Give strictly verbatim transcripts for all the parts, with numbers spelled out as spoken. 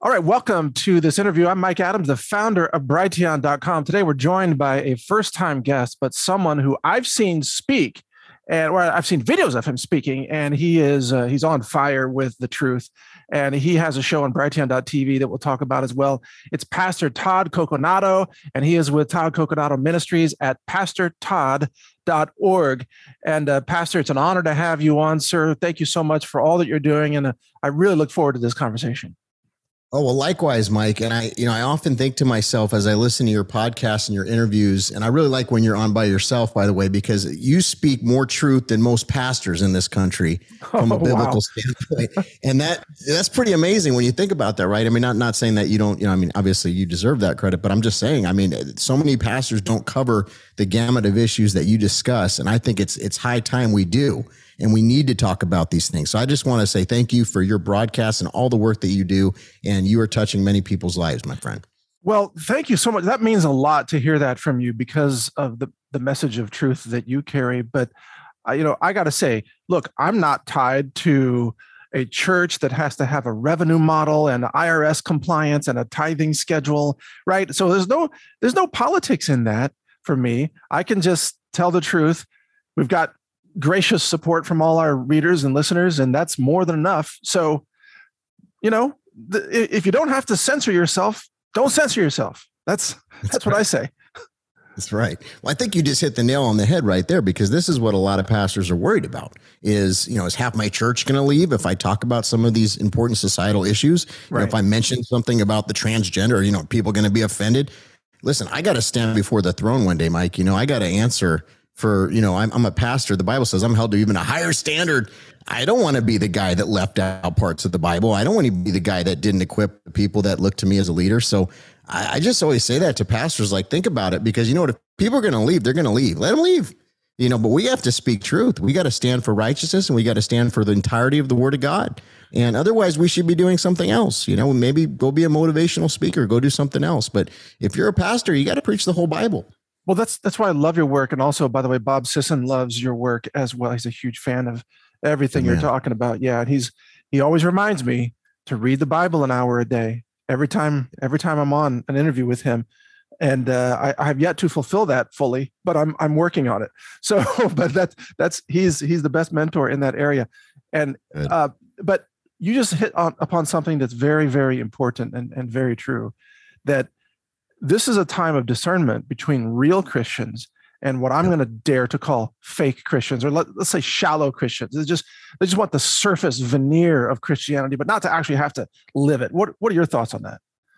All right, welcome to this interview. I'm Mike Adams, the founder of Brighteon dot com. Today, we're joined by a first-time guest, but someone who I've seen speak, and well, I've seen videos of him speaking, and he is uh, he's on fire with the truth. And he has a show on Brighteon dot T V that we'll talk about as well. It's Pastor Todd Coconato, and he is with Todd Coconato Ministries at pastor todd dot org. And uh, Pastor, it's an honor to have you on, sir. Thank you so much for all that you're doing, and uh, I really look forward to this conversation. Oh, well, likewise, Mike. And I, you know, I often think to myself as I listen to your podcasts and your interviews, and I really like when you're on by yourself, by the way, because you speak more truth than most pastors in this country from a oh, biblical wow. standpoint. And that that's pretty amazing when you think about that, right? I mean, not, not saying that you don't, you know, I mean, obviously you deserve that credit, but I'm just saying, I mean, so many pastors don't cover the gamut of issues that you discuss. And I think it's, it's high time we do. And we need to talk about these things. So I just want to say thank you for your broadcast and all the work that you do. And you are touching many people's lives, my friend. Well, thank you so much. That means a lot to hear that from you because of the, the message of truth that you carry. But, uh, you know, I got to say, look, I'm not tied to a church that has to have a revenue model and I R S compliance and a tithing schedule, right? So there's no there's no politics in that for me. I can just tell the truth. We've got gracious support from all our readers and listeners, and that's more than enough. So, you know, the, if you don't have to censor yourself, don't censor yourself. That's that's, that's what I say. That's right. Well, I think you just hit the nail on the head right there, because this is what a lot of pastors are worried about is, you know, is half my church going to leave if I talk about some of these important societal issues? Right. You know, if I mention something about the transgender, you know, people going to be offended? Listen, I got to stand before the throne one day, Mike. You know, I got to answer for, you know, I'm, I'm a pastor. The Bible says I'm held to even a higher standard. I don't want to be the guy that left out parts of the Bible. I don't want to be the guy that didn't equip the people that look to me as a leader. So I, I just always say that to pastors, like, think about it, because you know what, if people are going to leave, they're going to leave, let them leave, you know, but we have to speak truth. We got to stand for righteousness, and we got to stand for the entirety of the word of God. And otherwise we should be doing something else, you know, maybe go be a motivational speaker, go do something else. But if you're a pastor, you got to preach the whole Bible. Well, that's that's why I love your work. And also, by the way, Bob Sisson loves your work as well. He's a huge fan of everything you're talking about. Yeah. And he's he always reminds me to read the Bible an hour a day every time, every time I'm on an interview with him. And uh, I, I have yet to fulfill that fully, but I'm I'm working on it. So, but that's that's he's he's the best mentor in that area. And uh, but you just hit on, upon something that's very, very important and, and very true, that this is a time of discernment between real Christians and what I'm going to dare to call fake Christians, or let, let's say shallow Christians. They just they just want the surface veneer of Christianity, but not to actually have to live it. What What are your thoughts on that?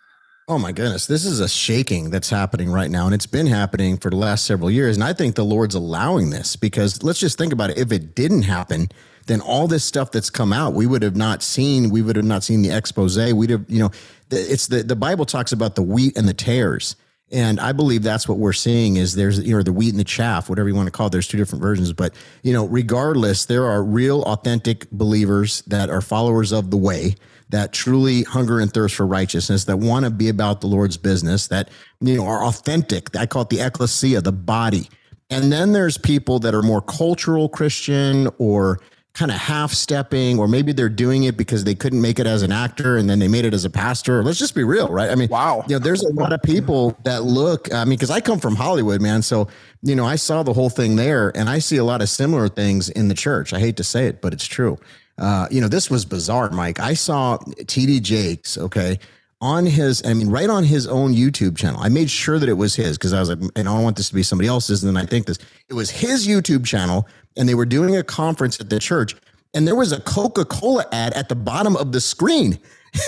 Oh my goodness, this is a shaking that's happening right now, and it's been happening for the last several years. And I think the Lord's allowing this, because let's just think about it. If it didn't happen, then all this stuff that's come out, we would have not seen, we would have not seen the expose. We'd have, you know, it's the, the Bible talks about the wheat and the tares. And I believe that's what we're seeing is there's, you know, the wheat and the chaff, whatever you want to call it. There's two different versions, but, you know, regardless, there are real authentic believers that are followers of the way, that truly hunger and thirst for righteousness, that want to be about the Lord's business, that, you know, are authentic. I call it the ecclesia, the body. And then there's people that are more cultural Christian, or kind of half stepping, or maybe they're doing it because they couldn't make it as an actor and then they made it as a pastor. Let's just be real, right? I mean, wow. You know, there's a lot of people that look, I mean, because I come from Hollywood, man. So, you know, I saw the whole thing there, and I see a lot of similar things in the church. I hate to say it, but it's true. Uh, you know, this was bizarre, Mike. I saw T D Jakes, okay, on his, I mean, right on his own YouTube channel. I made sure that it was his, because I was like, and I don't want this to be somebody else's. And then I think this, it was his YouTube channel, and they were doing a conference at the church, and there was a Coca-Cola ad at the bottom of the screen.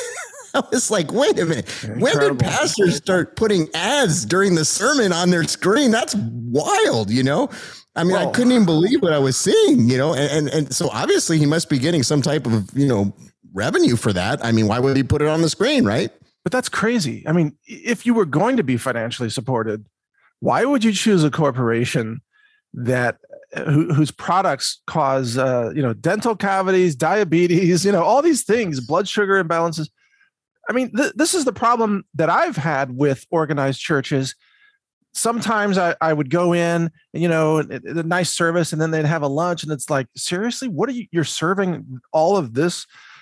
I was like, wait a minute. Incredible. When did pastors start putting ads during the sermon on their screen? That's wild, you know? I mean, Whoa. I couldn't even believe what I was seeing, you know? And, and, and so obviously he must be getting some type of, you know, revenue for that. I mean, why would he put it on the screen, right? But that's crazy. I mean, if you were going to be financially supported, why would you choose a corporation that who, whose products cause, uh, you know, dental cavities, diabetes, you know, all these things, blood sugar imbalances? I mean, th- this is the problem that I've had with organized churches. Sometimes I, I would go in, and, you know, a nice service, and then they'd have a lunch, and it's like, seriously, what are you, you're serving all of this,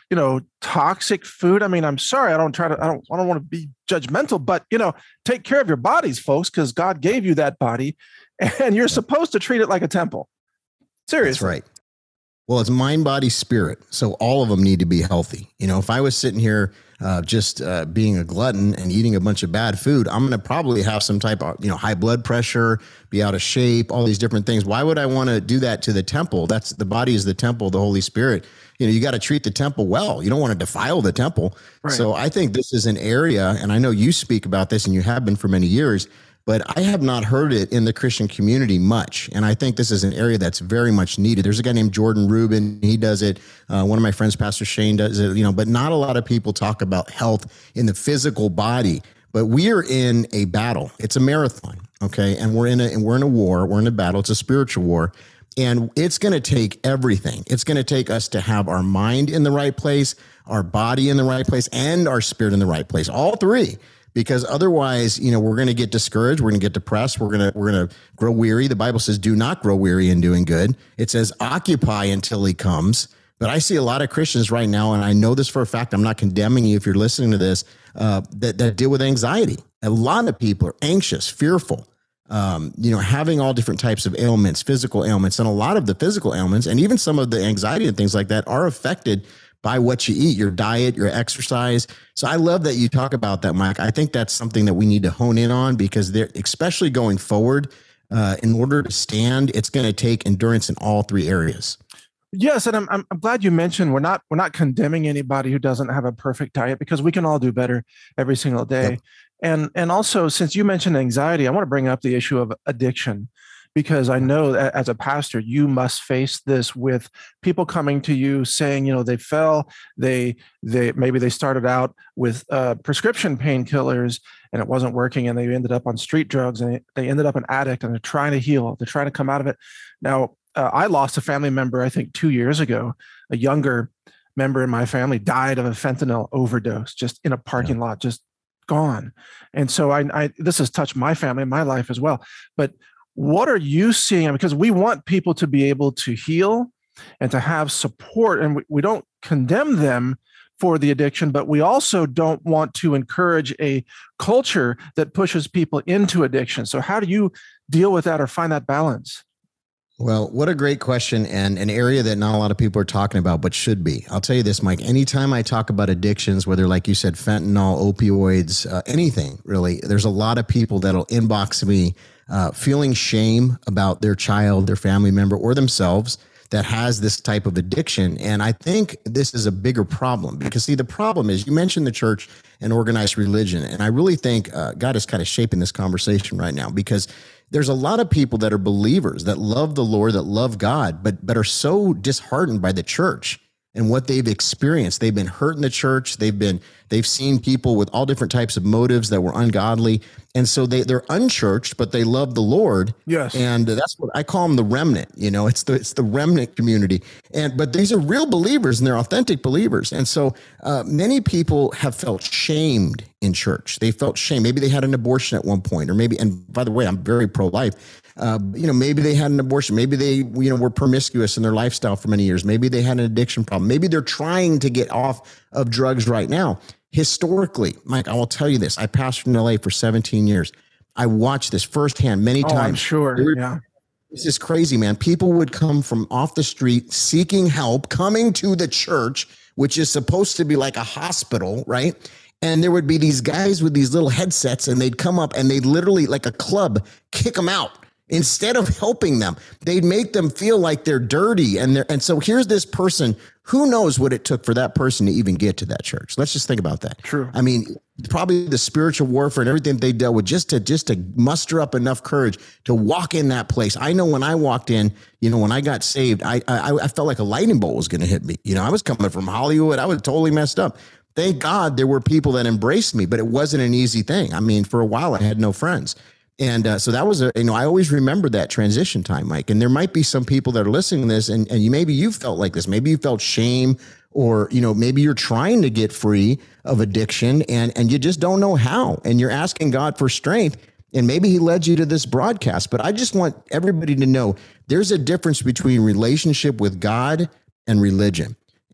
you know, toxic food. I mean, I'm sorry, I don't try to, I don't, I don't want to be judgmental, but you know, take care of your bodies, folks, because God gave you that body, and you're supposed to treat it like a temple. Seriously. That's right. Well, it's mind, body, spirit. So all of them need to be healthy. You know, if I was sitting here uh, just uh, being a glutton and eating a bunch of bad food, I'm going to probably have some type of, you know, high blood pressure, be out of shape, all these different things. Why would I want to do that to the temple? That's the body is the temple, the Holy Spirit. You know, you got to treat the temple well. You don't want to defile the temple. Right. So I think this is an area, and I know you speak about this and you have been for many years, but I have not heard it in the Christian community much. And I think this is an area that's very much needed. There's a guy named Jordan Rubin. He does it. Uh, one of my friends, Pastor Shane, does it, you know, but not a lot of people talk about health in the physical body. But we are in a battle. It's a marathon. Okay. And we're in a, and we're in a war. We're in a battle. It's a spiritual war. And it's going to take everything. It's going to take us to have our mind in the right place, our body in the right place, and our spirit in the right place. All three. Because otherwise, you know, we're going to get discouraged. We're going to get depressed. We're going to we're going to grow weary. The Bible says, do not grow weary in doing good. It says, occupy until he comes. But I see a lot of Christians right now, and I know this for a fact. I'm not condemning you if you're listening to this, uh, that, that deal with anxiety. A lot of people are anxious, fearful, um, you know, having all different types of ailments, physical ailments, and a lot of the physical ailments, and even some of the anxiety and things like that are affected by what you eat, your diet, your exercise. So I love that you talk about that, Mike. I think that's something that we need to hone in on, because they're, especially going forward, uh, in order to stand, it's going to take endurance in all three areas. Yes, and I'm I'm glad you mentioned we're not we're not condemning anybody who doesn't have a perfect diet, because we can all do better every single day. Yep. And and also, since you mentioned anxiety, I want to bring up the issue of addiction, because I know that as a pastor, you must face this with people coming to you saying, you know, they fell, they they maybe they started out with uh, prescription painkillers and it wasn't working, and they ended up on street drugs, and they ended up an addict, and they're trying to heal, they're trying to come out of it. Now, uh, I lost a family member, I think two years ago. A younger member in my family died of a fentanyl overdose, just in a parking yeah. lot, just gone. And so I, I this has touched my family, my life as well. But what are you seeing? Because we want people to be able to heal and to have support, and we, we don't condemn them for the addiction, but we also don't want to encourage a culture that pushes people into addiction. So how do you deal with that or find that balance? Well, what a great question, and an area that not a lot of people are talking about, but should be. I'll tell you this, Mike, anytime I talk about addictions, whether, like you said, fentanyl, opioids, uh, anything really, there's a lot of people that'll inbox me uh, feeling shame about their child, their family member, or themselves that has this type of addiction. And I think this is a bigger problem, because, see, the problem is, you mentioned the church and organized religion, and I really think uh, God is kind of shaping this conversation right now, because there's a lot of people that are believers, that love the Lord, that love God, but but are so disheartened by the church and what they've experienced. They've been hurt in the church. They've been they've seen people with all different types of motives that were ungodly, and so they they're unchurched, but they love the Lord. Yes, and that's what I call them, the remnant. You know, it's the it's the remnant community. And but these are real believers, and they're authentic believers. And so uh, many people have felt shamed in church. They felt shame. Maybe they had an abortion at one point, or maybe. And by the way, I'm very pro-life. Uh, you know, maybe they had an abortion. Maybe they, you know, were promiscuous in their lifestyle for many years. Maybe they had an addiction problem. Maybe they're trying to get off of drugs right now. Historically, Mike, I will tell you this. I pastored in L A for seventeen years. I watched this firsthand many oh, times. I'm sure. Were, yeah. This is crazy, man. People would come from off the street seeking help, coming to the church, which is supposed to be like a hospital, right? And there would be these guys with these little headsets, and they'd come up and they'd literally, like a club, kick them out. Instead of helping them, they'd make them feel like they're dirty. And they're, and so here's this person, who knows what it took for that person to even get to that church. Let's just think about that. True. I mean, probably the spiritual warfare and everything they dealt with just to, just to muster up enough courage to walk in that place. I know when I walked in, you know, when I got saved, I, I, I felt like a lightning bolt was going to hit me. You know, I was coming from Hollywood. I was totally messed up. Thank God there were people that embraced me, but it wasn't an easy thing. I mean, for a while I had no friends. And uh, so that was, a, you know, I always remember that transition time, Mike. And there might be some people that are listening to this, and, and you maybe you felt like this. Maybe you felt shame, or, you know, maybe you're trying to get free of addiction, and, and you just don't know how. And you're asking God for strength, and maybe he led you to this broadcast. But I just want everybody to know there's a difference between relationship with God and religion.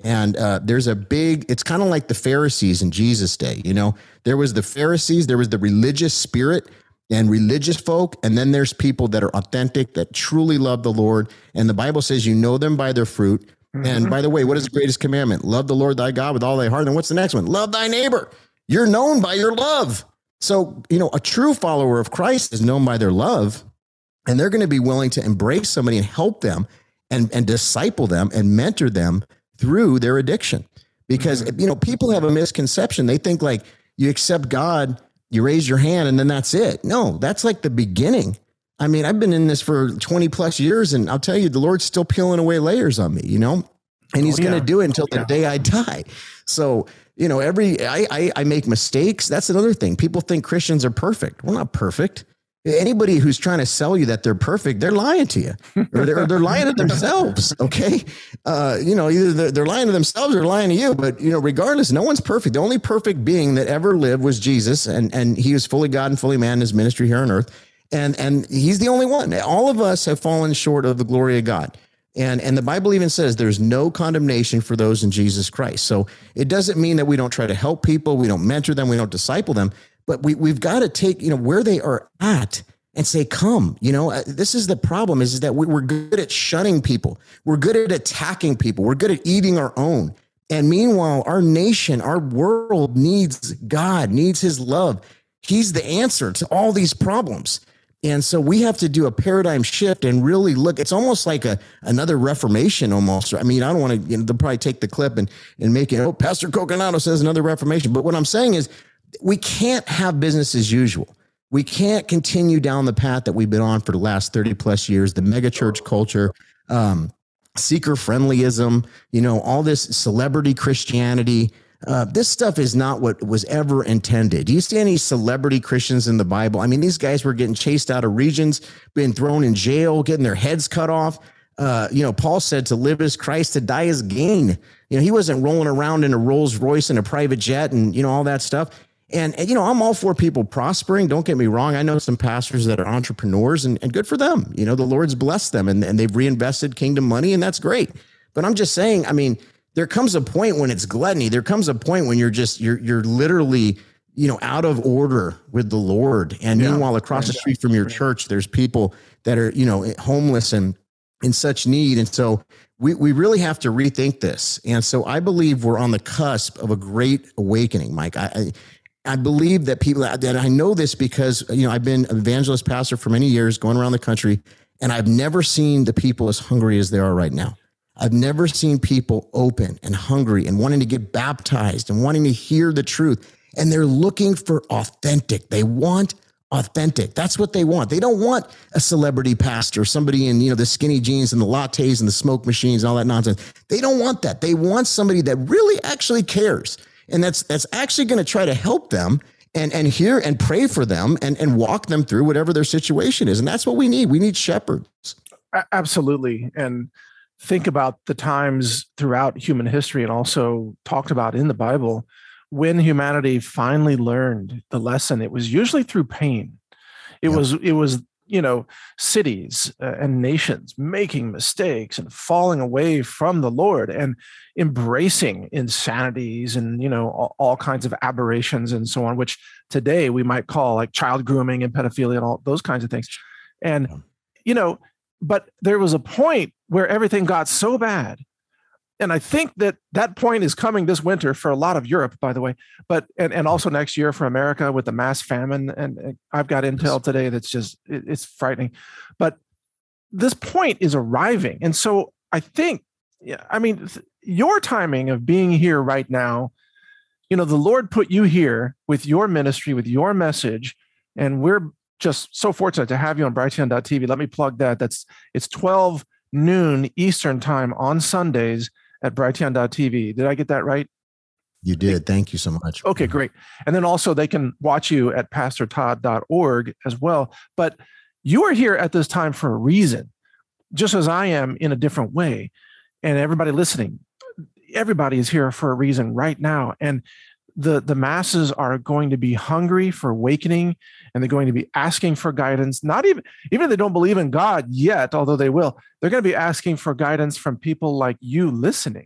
And uh, there's a big, it's kind of like the Pharisees in Jesus' day. You know, there was the Pharisees, there was the religious spirit and religious folk. And then there's people that are authentic, that truly love the Lord. And the Bible says, you know them by their fruit. Mm-hmm. And by the way, what is the greatest commandment? Love the Lord thy God with all thy heart. And what's the next one? Love thy neighbor. You're known by your love. So, you know, a true follower of Christ is known by their love. And they're going to be willing to embrace somebody and help them and, and disciple them and mentor them through their addiction. Because, mm-hmm. you know, people have a misconception. They think like you accept God, you raise your hand, and then that's it. No, that's like the beginning. I mean, I've been in this for twenty plus years, and I'll tell you, the Lord's still peeling away layers on me, you know, and he's oh, yeah. going to do it until oh, the yeah. day I die. So, you know, every, I, I, I make mistakes. That's another thing. People think Christians are perfect. We're not perfect. Anybody who's trying to sell you that they're perfect, they're lying to you, or they're, they're lying to themselves. Okay. Uh, you know, either they're, they're lying to themselves or lying to you, but you know, regardless, no one's perfect. The only perfect being that ever lived was Jesus. And, and he was fully God and fully man in his ministry here on earth. And, and he's the only one. All of us have fallen short of the glory of God. And, and the Bible even says there's no condemnation for those in Jesus Christ. So it doesn't mean that we don't try to help people. We don't mentor them. We don't disciple them. But we, we've got to take, you know, where they are at and say, come, you know, uh, this is the problem is, is that we, we're good at shunning people. We're good at attacking people. We're good at eating our own. And meanwhile, our nation, our world needs God, needs his love. He's the answer to all these problems. And so we have to do a paradigm shift and really look. It's almost like a another Reformation almost. I mean, I don't want to, you know, they'll probably take the clip and, and make it, oh, Pastor Coconato says another Reformation. But what I'm saying is, we can't have business as usual. We can't continue down the path that we've been on for the last thirty plus years, the mega church culture, um, seeker friendlyism, you know, all this celebrity Christianity. Uh, this stuff is not what was ever intended. Do you see any celebrity Christians in the Bible? I mean, these guys were getting chased out of regions, being thrown in jail, getting their heads cut off. Uh, you know, Paul said to live as Christ, to die as gain. You know, he wasn't rolling around in a Rolls Royce and a private jet and, you know, all that stuff. And, and, you know, I'm all for people prospering. Don't get me wrong. I know some pastors that are entrepreneurs and, and good for them. You know, the Lord's blessed them and, and they've reinvested kingdom money, and that's great. But I'm just saying, I mean, there comes a point when it's gluttony. There comes a point when you're just you're you're literally, you know, out of order with the Lord. And yeah. meanwhile, across the street from your church, there's people that are, you know, homeless and in such need. And so we, we really have to rethink this. And so I believe we're on the cusp of a great awakening, Mike. I, I I believe that people that I know this because, you know, I've been an evangelist pastor for many years going around the country, and I've never seen the people as hungry as they are right now. I've never seen people open and hungry and wanting to get baptized and wanting to hear the truth. And they're looking for authentic. They want authentic. That's what they want. They don't want a celebrity pastor, somebody in, you know, the skinny jeans and the lattes and the smoke machines and all that nonsense. They don't want that. They want somebody that really actually cares. And that's that's actually going to try to help them and, and hear and pray for them and, and walk them through whatever their situation is. And that's what we need. We need shepherds. Absolutely. And think about the times throughout human history and also talked about in the Bible when humanity finally learned the lesson. It was usually through pain. It yeah. was, it was, you know, cities uh, and nations making mistakes and falling away from the Lord and embracing insanities and, you know, all, all kinds of aberrations and so on, which today we might call like child grooming and pedophilia and all those kinds of things. And, yeah. you know, but there was a point where everything got so bad. And I think that that point is coming this winter for a lot of Europe, by the way, but and, and also next year for America with the mass famine. And, and I've got intel today that's just, it, it's frightening. But this point is arriving. And so I think, yeah, I mean, th- your timing of being here right now, you know, the Lord put you here with your ministry, with your message, and we're just so fortunate to have you on Brighteon dot T V. Let me plug that. That's it's twelve noon Eastern time on Sundays at Brighteon dot T V. Did I get that right? You did. Thank you so much. Okay, great. And then also they can watch you at pastor todd dot org as well. But you are here at this time for a reason, just as I am in a different way. And everybody listening, everybody is here for a reason right now. And the, the masses are going to be hungry for awakening, and they're going to be asking for guidance. Not even, even if they don't believe in God yet, although they will, they're going to be asking for guidance from people like you listening,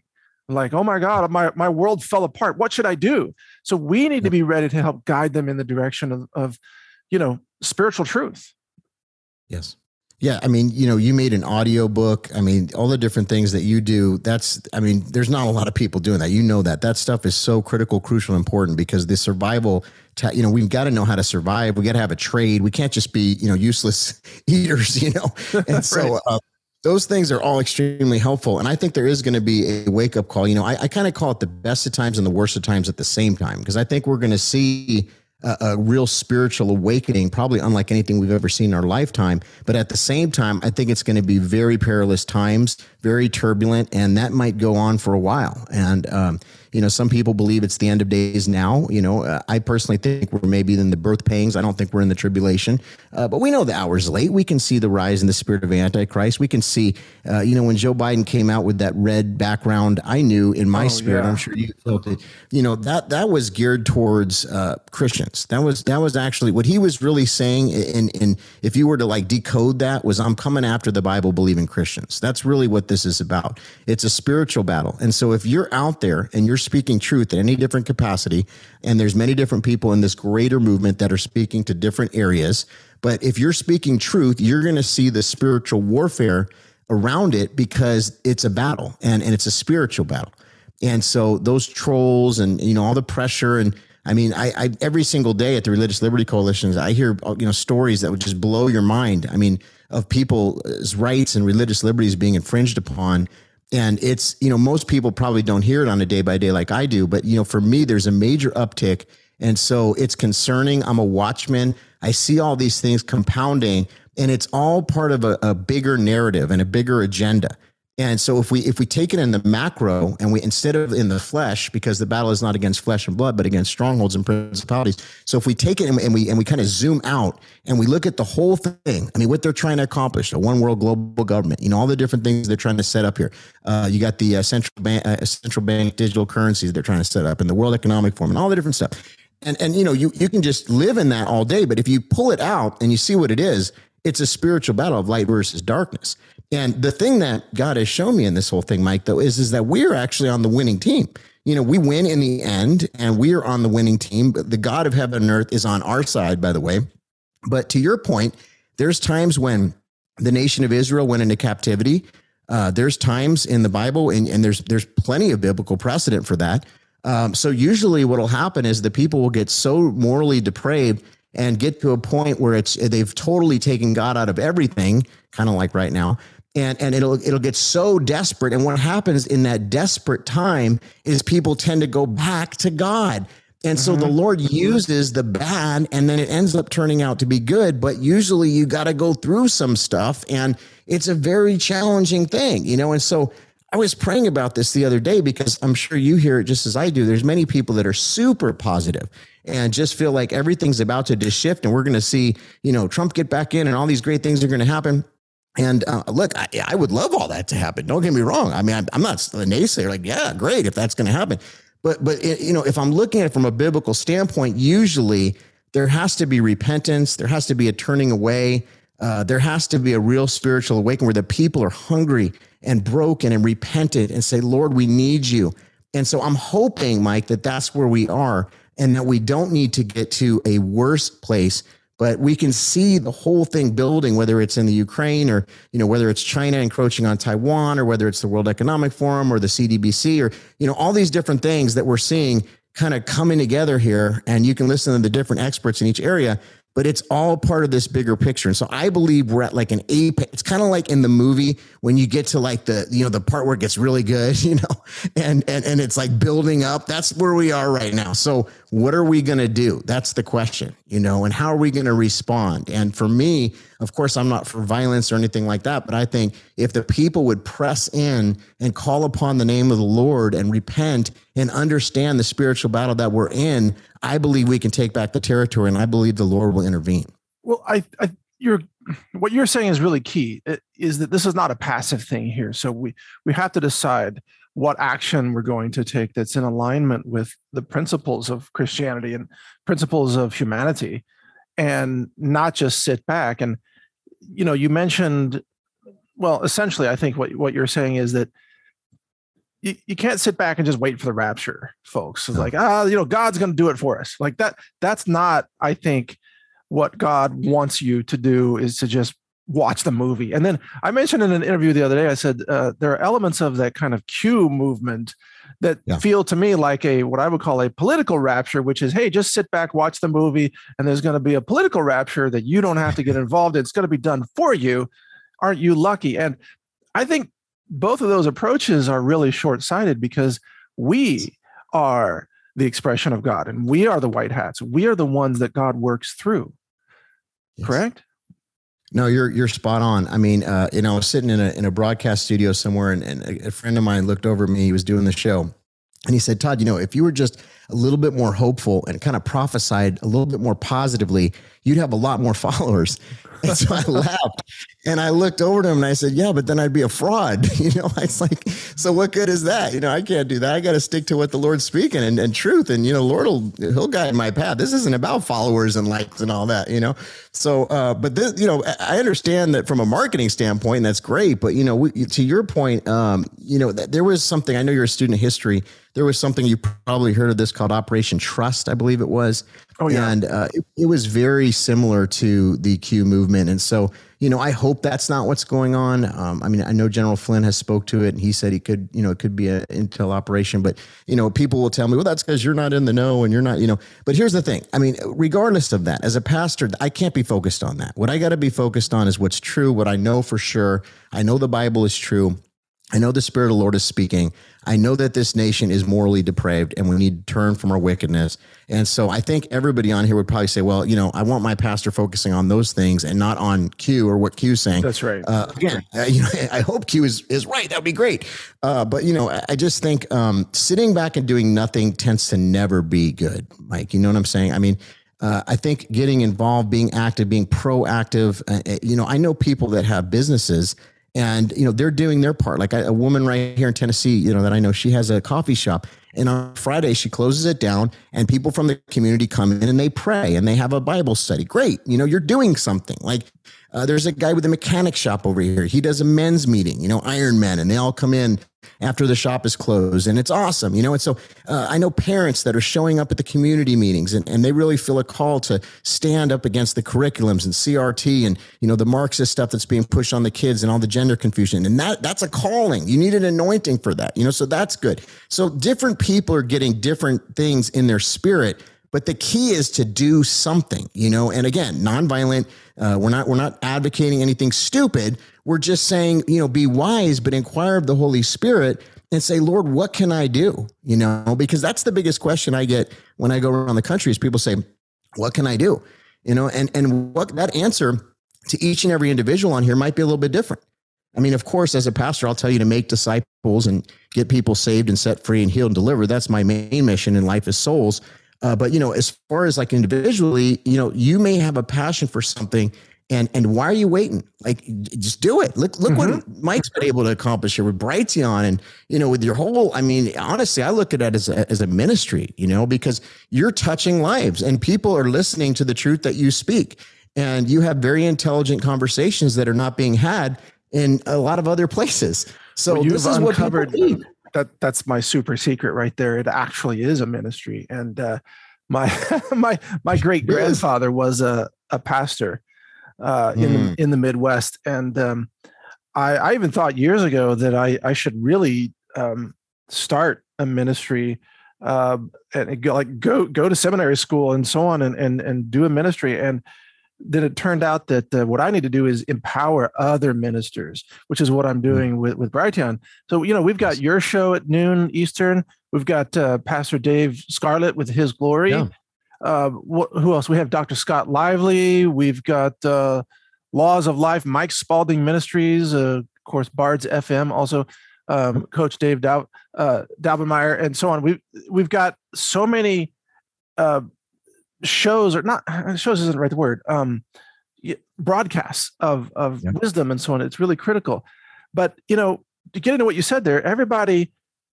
Like, oh my God, my, my world fell apart. What should I do? So we need to be ready to help guide them in the direction of, of you know, spiritual truth. Yes. Yeah. I mean, you know, you made an audio book. I mean, all the different things that you do, that's, I mean, there's not a lot of people doing that. You know, that that stuff is so critical, crucial, important, because the survival, ta- you know, we've got to know how to survive. We got to have a trade. We can't just be, you know, useless eaters, you know? And so, right. uh, those things are all extremely helpful. And I think there is going to be a wake up call. You know, I, I kind of call it the best of times and the worst of times at the same time, because I think we're going to see a, a real spiritual awakening, probably unlike anything we've ever seen in our lifetime. But at the same time, I think it's going to be very perilous times, very turbulent, and that might go on for a while. And, um, you know, some people believe it's the end of days now. You know, uh, I personally think we're maybe in the birth pangs. I don't think we're in the tribulation, uh, but we know the hour's late. We can see the rise in the spirit of Antichrist. We can see, uh, you know, when Joe Biden came out with that red background, I knew in my oh, spirit, yeah. I'm sure you felt it, you know, that, that was geared towards uh, Christians. That was, that was actually what he was really saying. And, and if you were to like decode that, was I'm coming after the Bible believing Christians. That's really what this is about. It's a spiritual battle. And so if you're out there and you're speaking truth in any different capacity, and there's many different people in this greater movement that are speaking to different areas, but if you're speaking truth, you're going to see the spiritual warfare around it, because it's a battle, and, and it's a spiritual battle. And so those trolls and, you know, all the pressure, and I mean, I, I every single day at the Religious Liberty Coalitions, I hear, you know, stories that would just blow your mind. I mean, of people's rights and religious liberties being infringed upon. And it's, you know, most people probably don't hear it on a day by day like I do. But, you know, for me, there's a major uptick. And so it's concerning. I'm a watchman. I see all these things compounding, and it's all part of a, a bigger narrative and a bigger agenda. And so if we if we take it in the macro, and we, instead of in the flesh, because the battle is not against flesh and blood, but against strongholds and principalities. So if we take it and, and we and we kind of zoom out and we look at the whole thing, I mean, what they're trying to accomplish, a one world global government, you know, all the different things they're trying to set up here. Uh, you got the uh, central bank, uh, central bank digital currencies they're trying to set up, and the World Economic Forum, and all the different stuff. And and you know, you you can just live in that all day, but if you pull it out and you see what it is, it's a spiritual battle of light versus darkness. And the thing that God has shown me in this whole thing, Mike, though, is, is that we're actually on the winning team. You know, we win in the end, and we are on the winning team. But the God of heaven and earth is on our side, by the way. But to your point, there's times when the nation of Israel went into captivity. Uh, there's times in the Bible, and, and there's there's plenty of biblical precedent for that. Um, so usually what will happen is the people will get so morally depraved and get to a point where it's they've totally taken God out of everything, kind of like right now. And and it'll it'll get so desperate. And what happens in that desperate time is people tend to go back to God. And so mm-hmm. the Lord uses the bad, and then it ends up turning out to be good. But usually you got to go through some stuff, and it's a very challenging thing, you know. And so I was praying about this the other day, because I'm sure you hear it just as I do. There's many people that are super positive and just feel like everything's about to just shift, and we're going to see, you know, Trump get back in, and all these great things are going to happen. And uh, look, I, I would love all that to happen. Don't get me wrong. I mean, I'm, I'm not a naysayer. Like, yeah, great if that's going to happen. But, but it, you know, if I'm looking at it from a biblical standpoint, usually there has to be repentance. There has to be a turning away. Uh, there has to be a real spiritual awakening where the people are hungry and broken and repented and say, Lord, we need you. And so I'm hoping, Mike, that that's where we are, and that we don't need to get to a worse place, but we can see the whole thing building, whether it's in the Ukraine, or, you know, whether it's China encroaching on Taiwan, or whether it's the World Economic Forum or the C D B C, or, you know, all these different things that we're seeing kind of coming together here. And you can listen to the different experts in each area, but it's all part of this bigger picture. And so I believe we're at like an apex. It's kind of like in the movie when you get to like the, you know, the part where it gets really good, you know, and, and, and it's like building up. That's where we are right now. So what are we going to do? That's the question, you know, and how are we going to respond? And for me, of course, I'm not for violence or anything like that, but I think if the people would press in and call upon the name of the Lord and repent and understand the spiritual battle that we're in, I believe we can take back the territory, and I believe the Lord will intervene. Well, I, I you're what you're saying is really key, is that this is not a passive thing here. So we we have to decide what action we're going to take that's in alignment with the principles of Christianity and principles of humanity, and not just sit back. And, you know, you mentioned, well, essentially, I think what, what you're saying is that you, you can't sit back and just wait for the rapture, folks. It's no. like, ah, you know, God's going to do it for us. Like that. That's not, I think, what God wants you to do is to just watch the movie. And then I mentioned in an interview the other day, I said, uh, there are elements of that kind of Q movement that yeah. feel to me like a, what I would call a political rapture, which is, hey, just sit back, watch the movie. And there's going to be a political rapture that you don't have to get involved in. It's going to be done for you. Aren't you lucky? And I think both of those approaches are really short-sighted, because we are the expression of God, and we are the white hats. We are the ones that God works through. Yes. Correct? No, you're you're spot on. I mean, uh, you know, I was sitting in a in a broadcast studio somewhere, and, and a friend of mine looked over at me. He was doing the show, and he said, "Todd, you know, if you were just a little bit more hopeful and kind of prophesied a little bit more positively, you'd have a lot more followers." And so I laughed, and I looked over to him and I said, yeah, but then I'd be a fraud. You know, it's like, so what good is that? You know, I can't do that. I got to stick to what the Lord's speaking and, and truth. And, you know, Lord will, he'll guide my path. This isn't about followers and likes and all that, you know? So, uh, but this, you know, I understand that from a marketing standpoint, and that's great. But, you know, we, to your point, um, you know, there was something, I know you're a student of history. There was something you probably heard of this called Operation Trust, I believe it was. Oh, yeah. And uh, it, it was very similar to the Q movement. And so, you know, I hope that's not what's going on. Um, I mean, I know General Flynn has spoke to it, and he said he could, you know, it could be an intel operation. But, you know, people will tell me, well, that's because you're not in the know and you're not, you know. But here's the thing. I mean, regardless of that, as a pastor, I can't be focused on that. What I got to be focused on is what's true, what I know for sure. I know the Bible is true. I know the Spirit of the Lord is speaking. I know that this nation is morally depraved and we need to turn from our wickedness. And so I think everybody on here would probably say, well, you know, I want my pastor focusing on those things and not on Q or what Q's saying. That's right. Uh, again, uh, you know, I hope Q is, is right. That would be great. Uh, but, you know, I just think um, sitting back and doing nothing tends to never be good, Mike. You know what I'm saying? I mean, Uh, I think getting involved, being active, being proactive, uh, you know, I know people that have businesses and, you know, they're doing their part. Like a woman right here in Tennessee, you know, that I know, she has a coffee shop, and on Friday she closes it down and people from the community come in and they pray and they have a Bible study. Great. You know, you're doing something. Like uh, there's a guy with a mechanic shop over here. He does a men's meeting, you know, Iron Men, and they all come in after the shop is closed, and it's awesome, you know? And so uh, I know parents that are showing up at the community meetings, and, and they really feel a call to stand up against the curriculums and C R T and, you know, the Marxist stuff that's being pushed on the kids and all the gender confusion. And that that's a calling. You need an anointing for that, you know? So that's good. So different people are getting different things in their spirit, but the key is to do something, you know? And again, nonviolent, uh, we're not, we're not advocating anything stupid. We're just saying, you know, be wise, but inquire of the Holy Spirit and say, Lord, what can I do? You know, because that's the biggest question I get when I go around the country is people say, what can I do? You know, and, and what that answer to each and every individual on here might be a little bit different. I mean, of course, as a pastor, I'll tell you to make disciples and get people saved and set free and healed and delivered. That's my main mission in life is souls. Uh, but, you know, as far as like individually, you know, you may have a passion for something. And and why are you waiting? Like, just do it. Look, look mm-hmm. what Mike's been able to accomplish here with Brighteon, and, you know, with your whole, I mean, honestly, I look at it as a, as a ministry, you know, because you're touching lives and people are listening to the truth that you speak. And you have very intelligent conversations that are not being had in a lot of other places. So well, this is what people need. That that's my super secret right there. It actually is a ministry. And uh, my my my great grandfather was a, a pastor uh, in mm. the, in the Midwest, and um, I, I even thought years ago that I I should really um, start a ministry uh, and go, like go go to seminary school and so on, and and and do a ministry. And then it turned out that uh, what I need to do is empower other ministers, which is what I'm doing with, with Brighteon. So, you know, we've got your show at noon Eastern. We've got uh, Pastor Dave Scarlett with His Glory. Yeah. Uh, wh- who else? We have Doctor Scott Lively. We've got uh, Laws of Life, Mike Spalding Ministries, uh, of course, Bards F M, also um, Coach Dave Dal- uh, Dalbenmeyer, and so on. We've, we've got so many uh, shows, or not shows isn't the right word, um, broadcasts of, of yeah. wisdom and so on. It's really critical. But, you know, to get into what you said there, everybody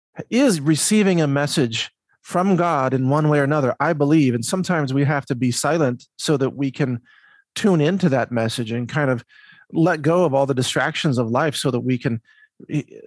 is receiving a message from God in one way or another, I believe. And sometimes we have to be silent so that we can tune into that message and kind of let go of all the distractions of life so that we can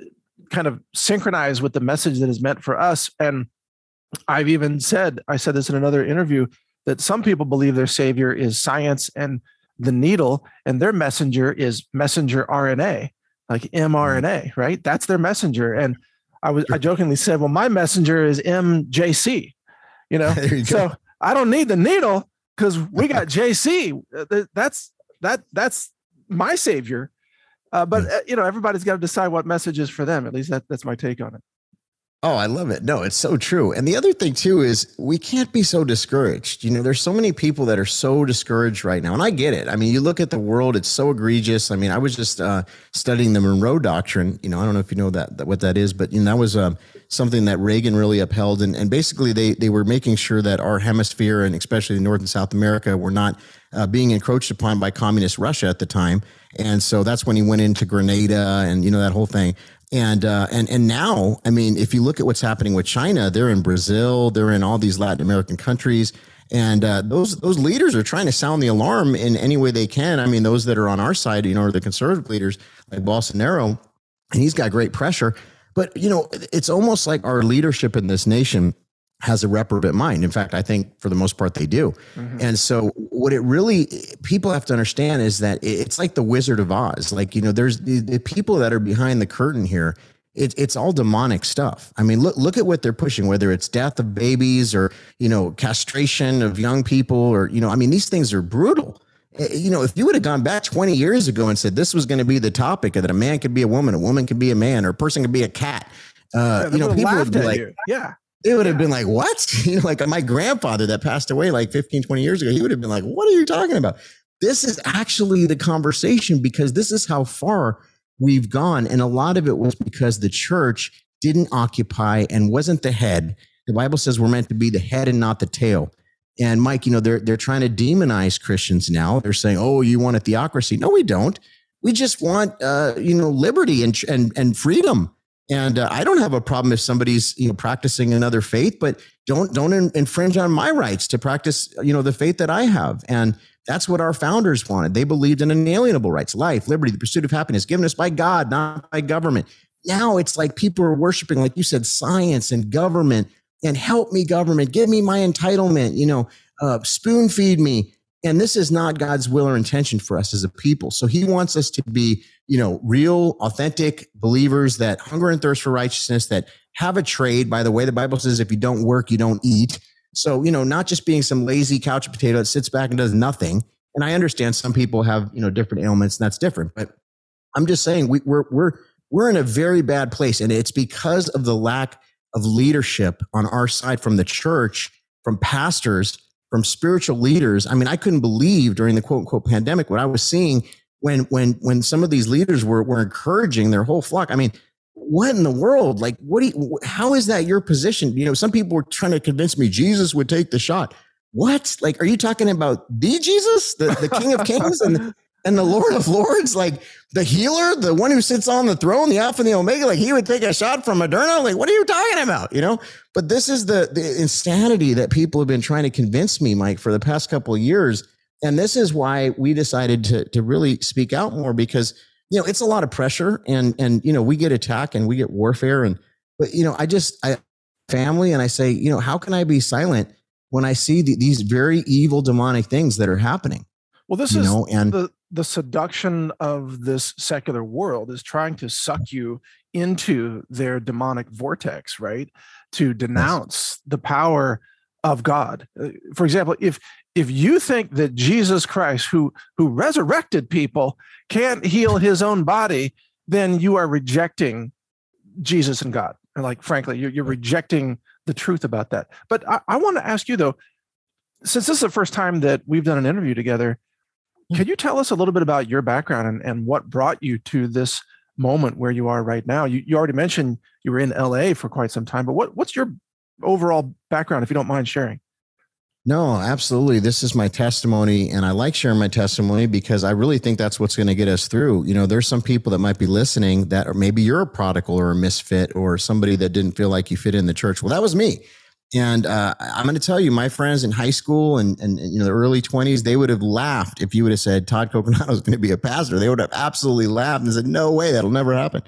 kind of synchronize with the message that is meant for us. And I've even said, I said this in another interview, that some people believe their savior is science and the needle, and their messenger is messenger R N A, like mRNA, right? That's their messenger. And I was, I jokingly said, well, my messenger is M J C, you know, you so go. I don't need the needle because we got J C. That's, that, that's my savior. Uh, but, uh, you know, everybody's got to decide what message is for them. At least that, that's my take on it. Oh, I love it. No, it's so true. And the other thing too is we can't be so discouraged. You know, there's so many people that are so discouraged right now. And I get it. I mean, you look at the world, it's so egregious. I mean, I was just uh, studying the Monroe Doctrine. You know, I don't know if you know that, that what that is, but you know, that was um, something that Reagan really upheld. And, and basically they, they were making sure that our hemisphere, and especially North and South America, were not uh, being encroached upon by communist Russia at the time. And so that's when he went into Grenada and, you know, that whole thing. And, uh, and, and now, I mean, if you look at what's happening with China, they're in Brazil, they're in all these Latin American countries. And, uh, those, those leaders are trying to sound the alarm in any way they can. I mean, those that are on our side, you know, are the conservative leaders like Bolsonaro, and he's got great pressure, but you know, it's almost like our leadership in this nation has a reprobate mind. In fact, I think for the most part they do. Mm-hmm. And so what it really, people have to understand is that it's like the Wizard of Oz. Like, you know, there's the, the people that are behind the curtain here. It, it's all demonic stuff. I mean, look, look at what they're pushing, whether it's death of babies or, you know, castration of young people, or, you know, I mean, these things are brutal. You know, if you would have gone back twenty years ago and said this was going to be the topic, that a man could be a woman, a woman could be a man, or a person could be a cat, uh, yeah, you know, people would be like, you. yeah. It would have been like, what? You know, like my grandfather that passed away like fifteen, twenty years ago, he would have been like, what are you talking about? This is actually the conversation, because this is how far we've gone. And a lot of it was because the church didn't occupy and wasn't the head. The Bible says we're meant to be the head and not the tail. And Mike, you know, they're, they're trying to demonize Christians now. They're saying, oh, you want a theocracy. No, we don't. We just want, uh, you know, liberty and, and, and freedom. And uh, I don't have a problem if somebody's, you know, practicing another faith, but don't don't in, infringe on my rights to practice, you know, the faith that I have. And that's what our founders wanted. They believed in inalienable rights, life, liberty, the pursuit of happiness, given us by God, not by government. Now it's like people are worshiping, like you said, science and government, and help me, government, give me my entitlement, you know, uh, spoon feed me. And this is not God's will or intention for us as a people. So he wants us to be, you know, real, authentic believers that hunger and thirst for righteousness, that have a trade. By the way, the Bible says if you don't work, you don't eat. So, you know, not just being some lazy couch potato that sits back and does nothing. And I understand some people have, you know, different ailments, and that's different. But I'm just saying we, we're we're we're in a very bad place, and it's because of the lack of leadership on our side from the church, from pastors, from spiritual leaders. I mean, I couldn't believe during the quote unquote pandemic what I was seeing when, when, when some of these leaders were, were encouraging their whole flock. I mean, what in the world? Like, what do you, how is that your position? You know, some people were trying to convince me Jesus would take the shot. What? Like, are you talking about the Jesus, the, the King of Kings and, and the Lord of Lords, like the healer, the one who sits on the throne, the Alpha and the Omega? Like, he would take a shot from Moderna? Like, what are you talking about? You know, but this is the, the insanity that people have been trying to convince me, Mike, for the past couple of years. And this is why we decided to, to really speak out more, because, you know, it's a lot of pressure, and, and, you know, we get attacked and we get warfare, and, but, you know, I just, I family, and I say, you know, how can I be silent when I see the, these very evil demonic things that are happening? Well, this you is know, and the, the seduction of this secular world is trying to suck you into their demonic vortex, right? To denounce yes. the power of God. For example, if if you think that Jesus Christ, who who resurrected people, can't heal his own body, then you are rejecting Jesus and God. And like, frankly, you're, you're rejecting the truth about that. But I, I want to ask you, though, since this is the first time that we've done an interview together, can you tell us a little bit about your background and, and what brought you to this moment where you are right now? You, you already mentioned you were in L A for quite some time, but what, what's your overall background, if you don't mind sharing? No, absolutely. This is my testimony, and I like sharing my testimony because I really think that's what's going to get us through. You know, there's some people that might be listening that, or maybe you're a prodigal or a misfit or somebody that didn't feel like you fit in the church. Well, that was me. And uh, I'm going to tell you, my friends in high school and, and, and you know, the early twenties, they would have laughed if you would have said Todd Coconato is going to be a pastor. They would have absolutely laughed and said, no way, that'll never happen.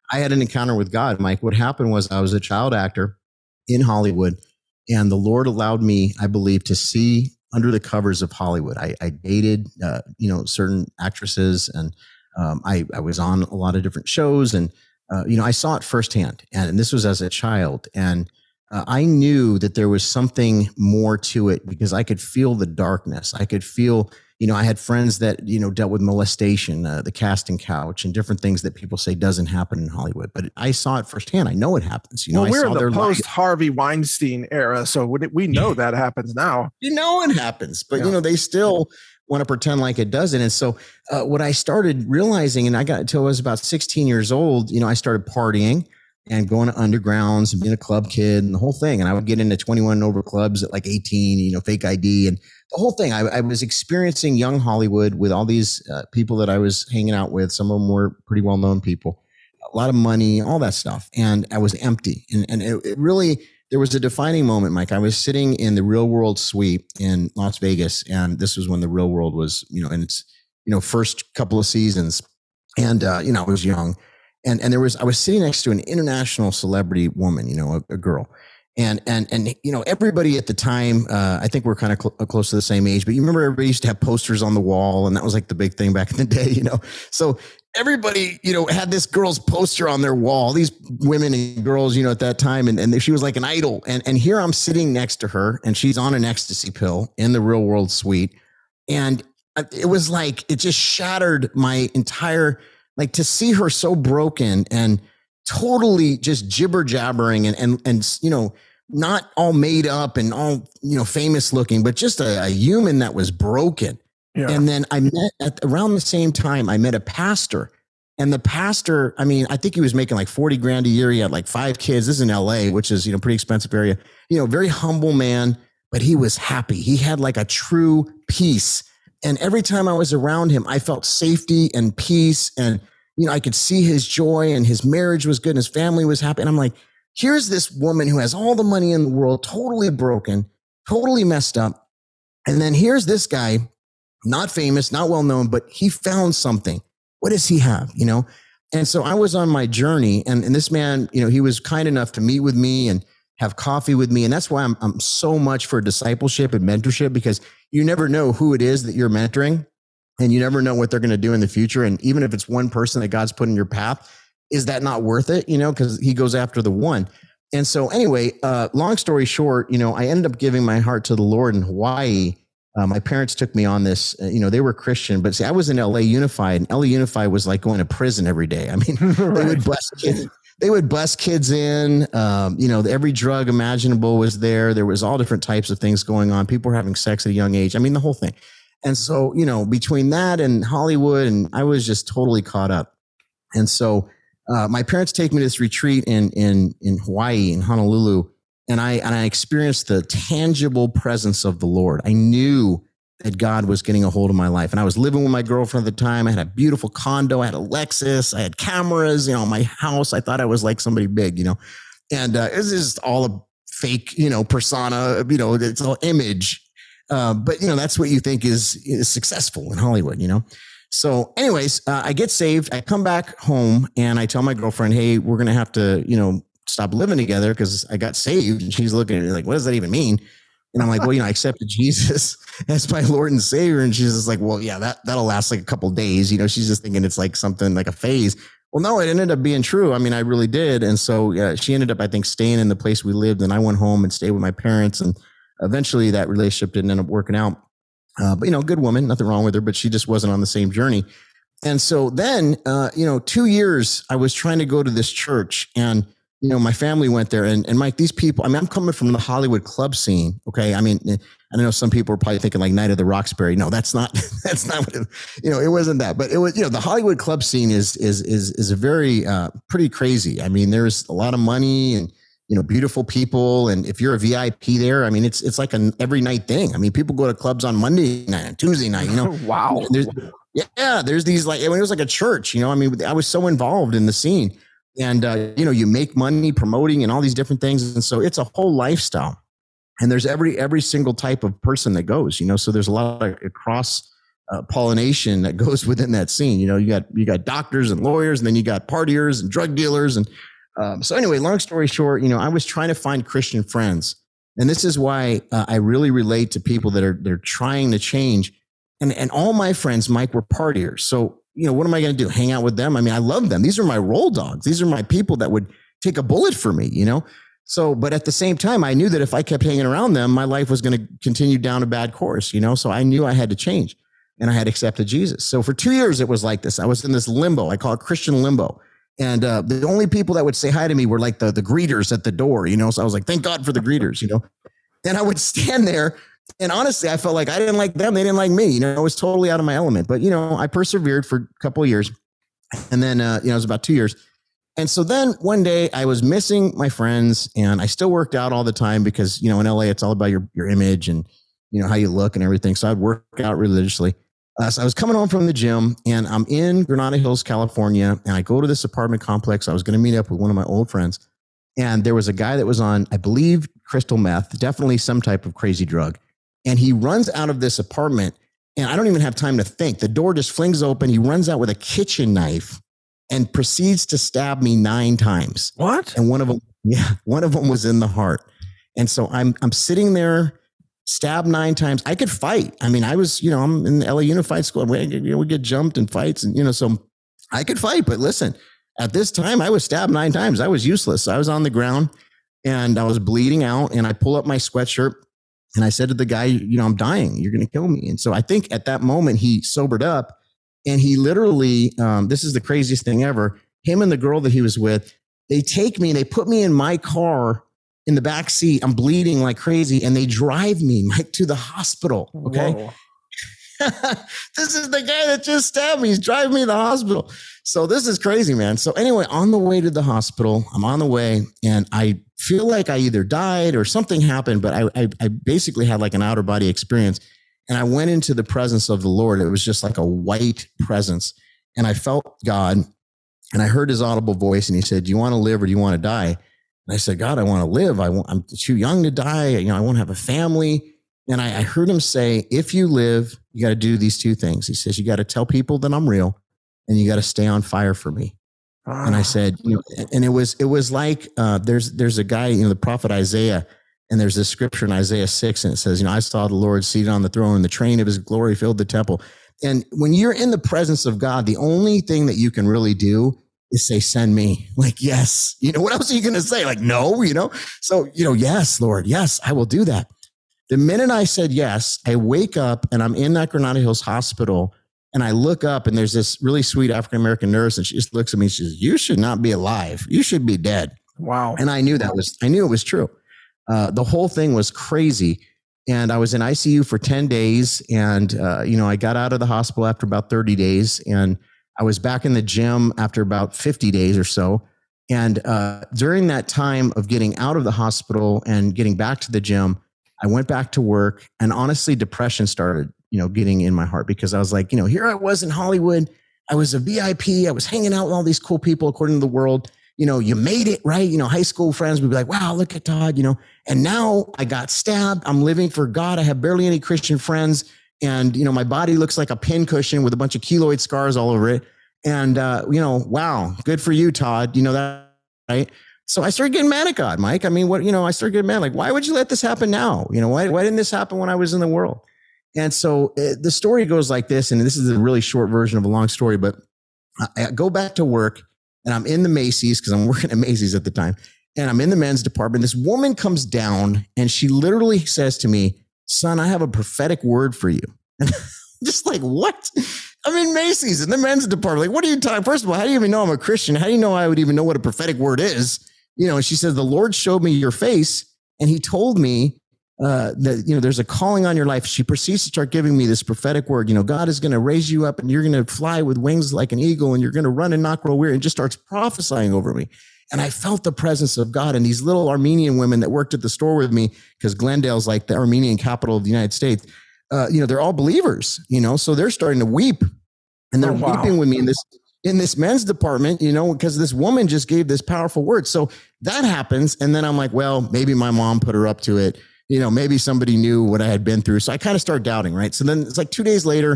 I had an encounter with God, Mike. What happened was I was a child actor in Hollywood, and the Lord allowed me, I believe, to see under the covers of Hollywood. I, I dated, uh, you know, certain actresses, and um, I, I was on a lot of different shows, and uh, you know, I saw it firsthand. And, and this was as a child, and uh, I knew that there was something more to it because I could feel the darkness. I could feel, you know, I had friends that, you know, dealt with molestation, uh, the casting couch, and different things that people say doesn't happen in Hollywood. But I saw it firsthand. I know it happens. You know, well, we're I saw in the post Harvey Weinstein era, so we know that happens now. You know it happens, but yeah. you know they still want to pretend like it doesn't. And so, uh, what I started realizing, and I got until I was about sixteen years old, you know, I started partying and going to undergrounds and being a club kid and the whole thing. And I would get into twenty-one and over clubs at like eighteen, you know, fake I D and the whole thing. I, I was experiencing young Hollywood with all these uh, people that I was hanging out with. Some of them were pretty well-known people, a lot of money, all that stuff. And I was empty. And, and it, it really, there was a defining moment, Mike. I was sitting in the Real World Suite in Las Vegas. And this was when the Real World was, you know, in its, you know, first couple of seasons. And, uh, you know, I was young. And, and there was, I was sitting next to an international celebrity woman, you know, a, a girl. And, and, and, you know, everybody at the time, uh, I think we're kind of cl- close to the same age, but you remember everybody used to have posters on the wall, and that was like the big thing back in the day, you know? So everybody, you know, had this girl's poster on their wall, these women and girls, you know, at that time. And, and she was like an idol. And, and here I'm sitting next to her, and she's on an ecstasy pill in the Real World Suite. And it was like, it just shattered my entire, like, to see her so broken and totally just jibber jabbering and, and, and, you know, not all made up and all, you know, famous looking, but just a, a human that was broken. Yeah. And then I met at around the same time, I met a pastor, and the pastor, I mean, I think he was making like forty grand a year. He had like five kids. This is in L A, which is, you know, pretty expensive area, you know, very humble man, but he was happy. He had like a true peace. And every time I was around him, I felt safety and peace. And, you know, I could see his joy, and his marriage was good and his family was happy. And I'm like, here's this woman who has all the money in the world, totally broken, totally messed up. And then here's this guy, not famous, not well known, but he found something. What does he have? You know? And so I was on my journey, and, and this man, you know, he was kind enough to meet with me and have coffee with me. And that's why I'm, I'm so much for discipleship and mentorship, because you never know who it is that you're mentoring, and you never know what they're going to do in the future. And even if it's one person that God's put in your path, is that not worth it? You know, because he goes after the one. And so anyway, uh, long story short, you know, I ended up giving my heart to the Lord in Hawaii. Uh, my parents took me on this, uh, you know, they were Christian, but see, I was in L A Unified, and L A Unified was like going to prison every day. I mean, right. they would bust kids, they would bust kids in, um, you know, every drug imaginable was there. There was all different types of things going on. People were having sex at a young age. I mean, the whole thing. And so, you know, between that and Hollywood, and I was just totally caught up. And so uh, my parents take me to this retreat in, in, in Hawaii, in Honolulu. And I, and I experienced the tangible presence of the Lord. I knew that God was getting a hold of my life. And I was living with my girlfriend at the time. I had a beautiful condo. I had a Lexus. I had cameras, you know, my house. I thought I was like somebody big, you know, and uh, it was just all a fake, you know, persona, you know, it's all image. Uh, but, you know, that's what you think is, is successful in Hollywood, you know? So anyways, uh, I get saved. I come back home, and I tell my girlfriend, hey, we're going to have to, you know, stop living together because I got saved. And she's looking at me like, what does that even mean? And I'm like, well, you know, I accepted Jesus as my Lord and Savior. And she's just like, well, yeah, that, that'll last like a couple of days. You know, she's just thinking it's like something like a phase. Well, no, it ended up being true. I mean, I really did. And so yeah, she ended up, I think, staying in the place we lived. And I went home and stayed with my parents. And eventually that relationship didn't end up working out. Uh, but, you know, good woman, nothing wrong with her, but she just wasn't on the same journey. And so then, uh, you know, two years I was trying to go to this church, and, you know, my family went there, and, and Mike, these people, I mean, I'm coming from the Hollywood club scene. Okay. I mean, I know some people are probably thinking like Night of the Roxbury. No, that's not, that's not what it, you know, it wasn't that, but it was, you know, the Hollywood club scene is, is, is, is a very, uh, pretty crazy. I mean, there's a lot of money and, you know, beautiful people. And if you're a V I P there, I mean, it's, it's like an every night thing. I mean, people go to clubs on Monday night and Tuesday night, you know. Wow. There's, yeah. There's these like, I mean, it was like a church, you know, I mean, I was so involved in the scene, and, uh, you know, you make money promoting and all these different things. And so it's a whole lifestyle, and there's every, every single type of person that goes, you know, so there's a lot of cross uh, pollination that goes within that scene. You know, you got you got doctors and lawyers, and then you got partiers and drug dealers. And um, so anyway, long story short, you know, I was trying to find Christian friends. And this is why uh, I really relate to people that are they're trying to change. And and all my friends, Mike, were partiers. So, you know, what am I going to do? Hang out with them? I mean, I love them. These are my roll dogs. These are my people that would take a bullet for me, you know? So, but at the same time, I knew that if I kept hanging around them, my life was going to continue down a bad course, you know? So I knew I had to change, and I had accepted Jesus. So for two years, it was like this. I was in this limbo. I call it Christian limbo. And uh, the only people that would say hi to me were like the, the greeters at the door, you know? So I was like, thank God for the greeters, you know? And I would stand there, and honestly, I felt like I didn't like them. They didn't like me. You know, I was totally out of my element. But, you know, I persevered for a couple of years. And then, uh, you know, it was about two years. And so then one day I was missing my friends, and I still worked out all the time because, you know, in L A, it's all about your, your image and, you know, how you look and everything. So I'd work out religiously. Uh, so I was coming home from the gym, and I'm in Granada Hills, California, and I go to this apartment complex. I was going to meet up with one of my old friends. And there was a guy that was on, I believe, crystal meth, definitely some type of crazy drug. And he runs out of this apartment, and I don't even have time to think. The door just flings open. He runs out with a kitchen knife and proceeds to stab me nine times. What? And one of them, yeah, one of them was in the heart. And so I'm I'm sitting there, stabbed nine times. I could fight. I mean, I was, you know, I'm in the L A Unified School. We, you know, we get jumped in fights, and you know, so I could fight. But listen, at this time, I was stabbed nine times. I was useless. I was on the ground, and I was bleeding out. And I pull up my sweatshirt, and I said to the guy, you know, I'm dying. You're going to kill me. And so I think at that moment he sobered up. And he literally, um, this is the craziest thing ever. Him and the girl that he was with, they take me, they put me in my car in the back seat. I'm bleeding like crazy. And they drive me, Mike, to the hospital. Okay. This is the guy that just stabbed me. He's driving me to the hospital. So this is crazy, man. So anyway, on the way to the hospital, I'm on the way, and I feel like I either died or something happened, but I, I, I basically had like an outer body experience. And I went into the presence of the Lord. It was just like a white presence. And I felt God, and I heard his audible voice, and he said, do you want to live or do you want to die? And I said, God, I want to live. I want, I'm too young to die. You know, I want to have a family. And I, I heard him say, if you live, you got to do these two things. He says, you got to tell people that I'm real, and you got to stay on fire for me. Ah. And I said, you know, and it was, it was like, uh, there's, there's a guy, you know, the prophet Isaiah, and there's this scripture in Isaiah six, and it says, you know, I saw the Lord seated on the throne, and the train of his glory filled the temple. And when you're in the presence of God, the only thing that you can really do is say, send me. Like, yes. You know, what else are you going to say? Like, no, you know? So, you know, yes, Lord, yes, I will do that. The minute I said yes, I wake up, and I'm in that Granada Hills hospital, and I look up, and there's this really sweet African-American nurse, and she just looks at me and she says, you should not be alive. You should be dead. Wow. And I knew that was, I knew it was true. Uh, the whole thing was crazy. And I was in I C U for ten days. And, uh, you know, I got out of the hospital after about thirty days. And I was back in the gym after about fifty days or so. And uh, during that time of getting out of the hospital and getting back to the gym, I went back to work. And honestly, depression started, you know, getting in my heart, because I was like, you know, here I was in Hollywood. I was a V I P. I was hanging out with all these cool people according to the world. You know, you made it, right? You know, high school friends would be like, wow, look at Todd, you know, and now I got stabbed. I'm living for God. I have barely any Christian friends. And, you know, my body looks like a pin cushion with a bunch of keloid scars all over it. And, uh, you know, wow, good for you, Todd. You know that, right? So I started getting mad at God, Mike. I mean, what, you know, I started getting mad. Like, why would you let this happen now? You know, why, why didn't this happen when I was in the world? And so uh, the story goes like this, and this is a really short version of a long story, but I, I go back to work. And I'm in the Macy's, because I'm working at Macy's at the time. And I'm in the men's department. This woman comes down, and she literally says to me, son, I have a prophetic word for you. And I'm just like, what? I'm in Macy's in the men's department. Like, what are you talking? First of all, how do you even know I'm a Christian? How do you know I would even know what a prophetic word is? You know, and she says, the Lord showed me your face, and he told me uh, that, you know, there's a calling on your life. She proceeds to start giving me this prophetic word. You know, God is going to raise you up, and you're going to fly with wings like an eagle, and you're going to run and not grow weary, and just starts prophesying over me. And I felt the presence of God. And these little Armenian women that worked at the store with me, because Glendale's like the Armenian capital of the United States, uh, you know, they're all believers, you know, so they're starting to weep, and they're oh, wow. weeping with me in this, in this men's department, you know, because this woman just gave this powerful word. So that happens. And then I'm like, well, maybe my mom put her up to it. You know, maybe somebody knew what I had been through. So I kind of start doubting, right? So then it's like two days later,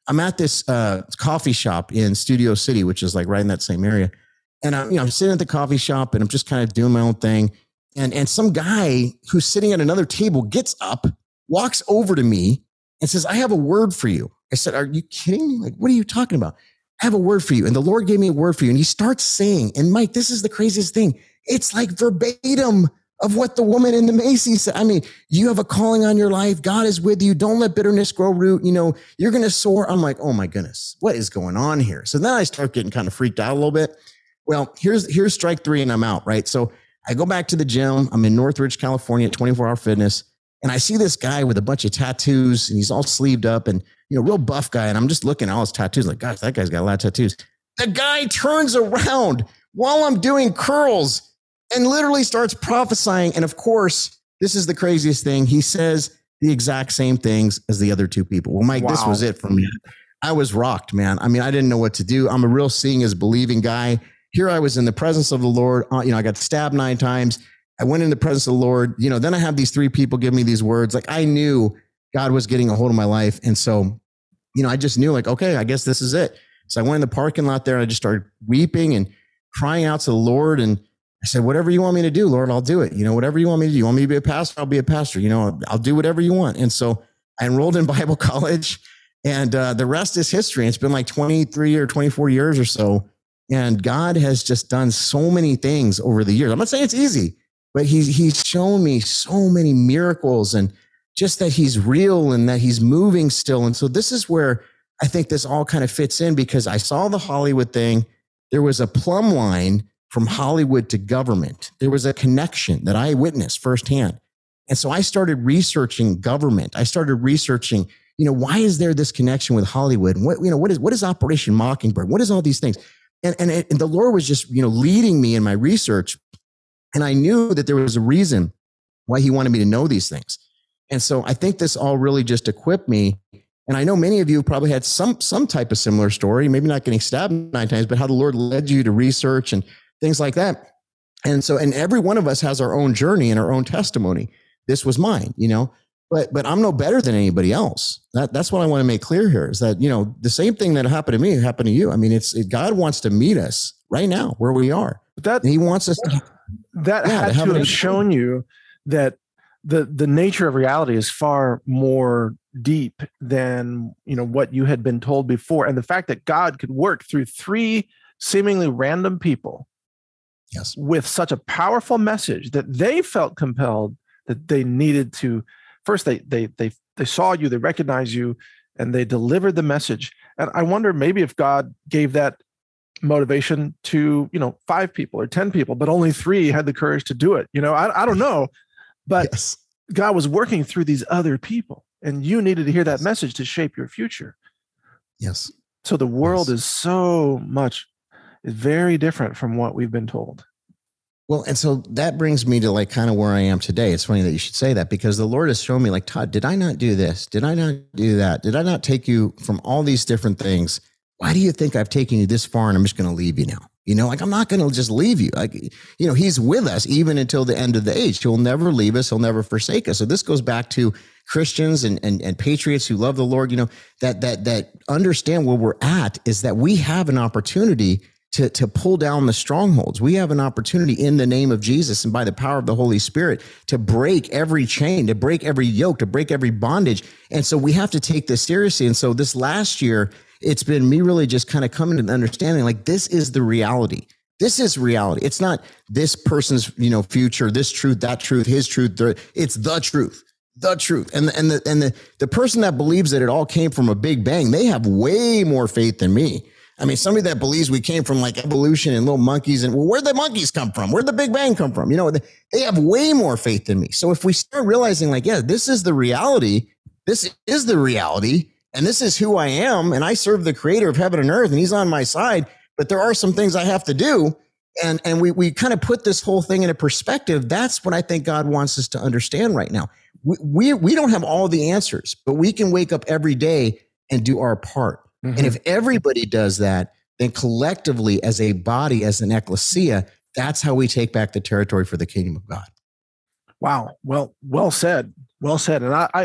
I'm at this uh, coffee shop in Studio City, which is like right in that same area. And I'm, you know, I'm sitting at the coffee shop and I'm just kind of doing my own thing. And, and some guy who's sitting at another table gets up, walks over to me and says, I have a word for you. I said, are you kidding me? Like, what are you talking about? I have a word for you. And the Lord gave me a word for you. And he starts saying, and Mike, this is the craziest thing. It's like verbatim of what the woman in the Macy's said. I mean, you have a calling on your life. God is with you. Don't let bitterness grow root. You know, you're going to soar. I'm like, oh my goodness, what is going on here? So then I start getting kind of freaked out a little bit. Well, here's, here's strike three and I'm out, right? So I go back to the gym. I'm in Northridge, California at twenty-four hour fitness. And I see this guy with a bunch of tattoos and he's all sleeved up and, you know, real buff guy. And I'm just looking at all his tattoos like, gosh, that guy's got a lot of tattoos. The guy turns around while I'm doing curls and literally starts prophesying. And of course, this is the craziest thing. He says the exact same things as the other two people. Well, Mike, wow. This was it for me. I was rocked, man. I mean, I didn't know what to do. I'm a real seeing is believing guy. Here I was in the presence of the Lord. Uh, you know, I got stabbed nine times. I went in the presence of the Lord. You know, then I have these three people give me these words. Like I knew God was getting a hold of my life. And so, you know, I just knew like, okay, I guess this is it. So I went in the parking lot there and I just started weeping and crying out to the Lord. And I said, whatever you want me to do, Lord, I'll do it. You know, whatever you want me to do. You want me to be a pastor? I'll be a pastor. You know, I'll do whatever you want. And so I enrolled in Bible college and uh, the rest is history. It's been like twenty-three or twenty-four years or so. And God has just done so many things over the years. I'm not saying it's easy, but he's, he's shown me so many miracles and just that he's real and that he's moving still. And so this is where I think this all kind of fits in because I saw the Hollywood thing. There was a plumb line from Hollywood to government. There was a connection that I witnessed firsthand. And so I started researching government. I started researching, you know, why is there this connection with Hollywood? And what, you know, what is, what is Operation Mockingbird? What is all these things? And, and, and the Lord was just, you know, leading me in my research. And I knew that there was a reason why he wanted me to know these things. And so I think this all really just equipped me. And I know many of you probably had some, some type of similar story, maybe not getting stabbed nine times, but how the Lord led you to research and things like that. And so, and every one of us has our own journey and our own testimony. This was mine, you know, but, but I'm no better than anybody else. That, that's what I want to make clear here is that, you know, the same thing that happened to me happened to you. I mean, it's, it, God wants to meet us right now where we are. That and he wants us to, that yeah, had to have, to have shown you that the, the nature of reality is far more deep than, you know, what you had been told before. And the fact that God could work through three seemingly random people yes, with such a powerful message that they felt compelled that they needed to, first they, they, they, they saw you, they recognized you, and they delivered the message. And I wonder maybe if God gave that motivation to, you know, five people or ten people, but only three had the courage to do it. You know, I, I don't know, but yes. God was working through these other people and you needed to hear that message to shape your future. Yes. So the world yes. is so much, is very different from what we've been told. Well, and so that brings me to like kind of where I am today. It's funny that you should say that because the Lord has shown me like, Todd, did I not do this? Did I not do that? Did I not take you from all these different things? Why do you think I've taken you this far and I'm just going to leave you now? You know, like I'm not going to just leave you. Like, you know, he's with us even until the end of the age. He'll never leave us. He'll never forsake us. So this goes back to Christians and, and, and patriots who love the Lord, you know, that, that, that understand where we're at is that we have an opportunity to, to pull down the strongholds. We have an opportunity in the name of Jesus and by the power of the Holy Spirit to break every chain, to break every yoke, to break every bondage. And so we have to take this seriously. And so this last year, it's been me really just kind of coming to the understanding, like this is the reality. This is reality. It's not this person's, you know, future, this truth, that truth, his truth. It's the truth, the truth. And, and, the, and the, the person that believes that it all came from a big bang, they have way more faith than me. I mean, somebody that believes we came from like evolution and little monkeys and well, where'd the monkeys come from? Where'd the big bang come from? You know, they have way more faith than me. So if we start realizing like, yeah, this is the reality, this is the reality, and this is who I am, and I serve the creator of heaven and earth, and he's on my side, but there are some things I have to do. And, and we, we kind of put this whole thing into perspective. That's what I think God wants us to understand right now. We, we, we don't have all the answers, but we can wake up every day and do our part. Mm-hmm. And if everybody does that, then collectively as a body, as an ecclesia, that's how we take back the territory for the kingdom of God. Wow. Well, well said. Well said. And I, I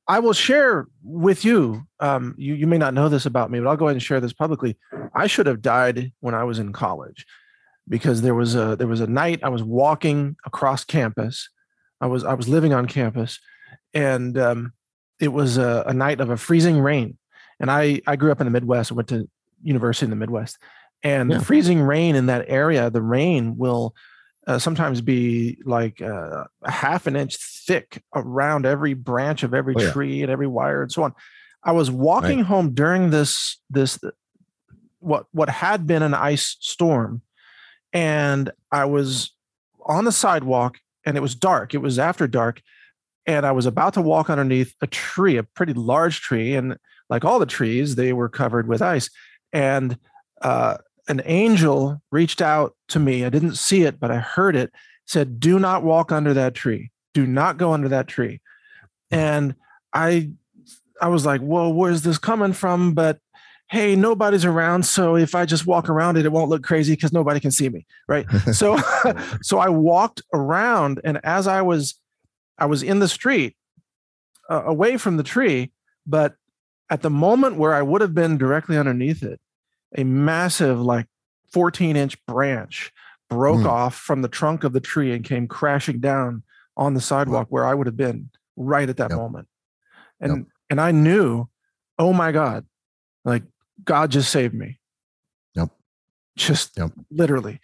I will share with you, um, you, you may not know this about me, but I'll go ahead and share this publicly. I should have died when I was in college because there was a, there was a night I was walking across campus. I was, I was living on campus, and um, it was a, a night of a freezing rain. And I, I grew up in the Midwest. I went to university in the Midwest, and yeah. freezing rain in that area, the rain will Uh, sometimes be like uh, a half an inch thick around every branch of every oh, yeah. tree and every wire and so on. I was walking right. home during this, this, what, what had been an ice storm. And I was on the sidewalk, and it was dark. It was after dark. And I was about to walk underneath a tree, a pretty large tree. And like all the trees, they were covered with ice. And, uh, an angel reached out to me. I didn't see it, but I heard it. Said, "Do not walk under that tree. Do not go under that tree." And I, I was like, "Whoa, where's this coming from?" But hey, nobody's around, so if I just walk around it, it won't look crazy because nobody can see me, right? so, so I walked around, and as I was, I was in the street, uh, away from the tree, but at the moment where I would have been directly underneath it, a massive, like fourteen inch branch broke mm. off from the trunk of the tree and came crashing down on the sidewalk where I would have been right at that yep. moment. And, yep. and I knew, oh my God, like God just saved me. Yep. Just yep. literally.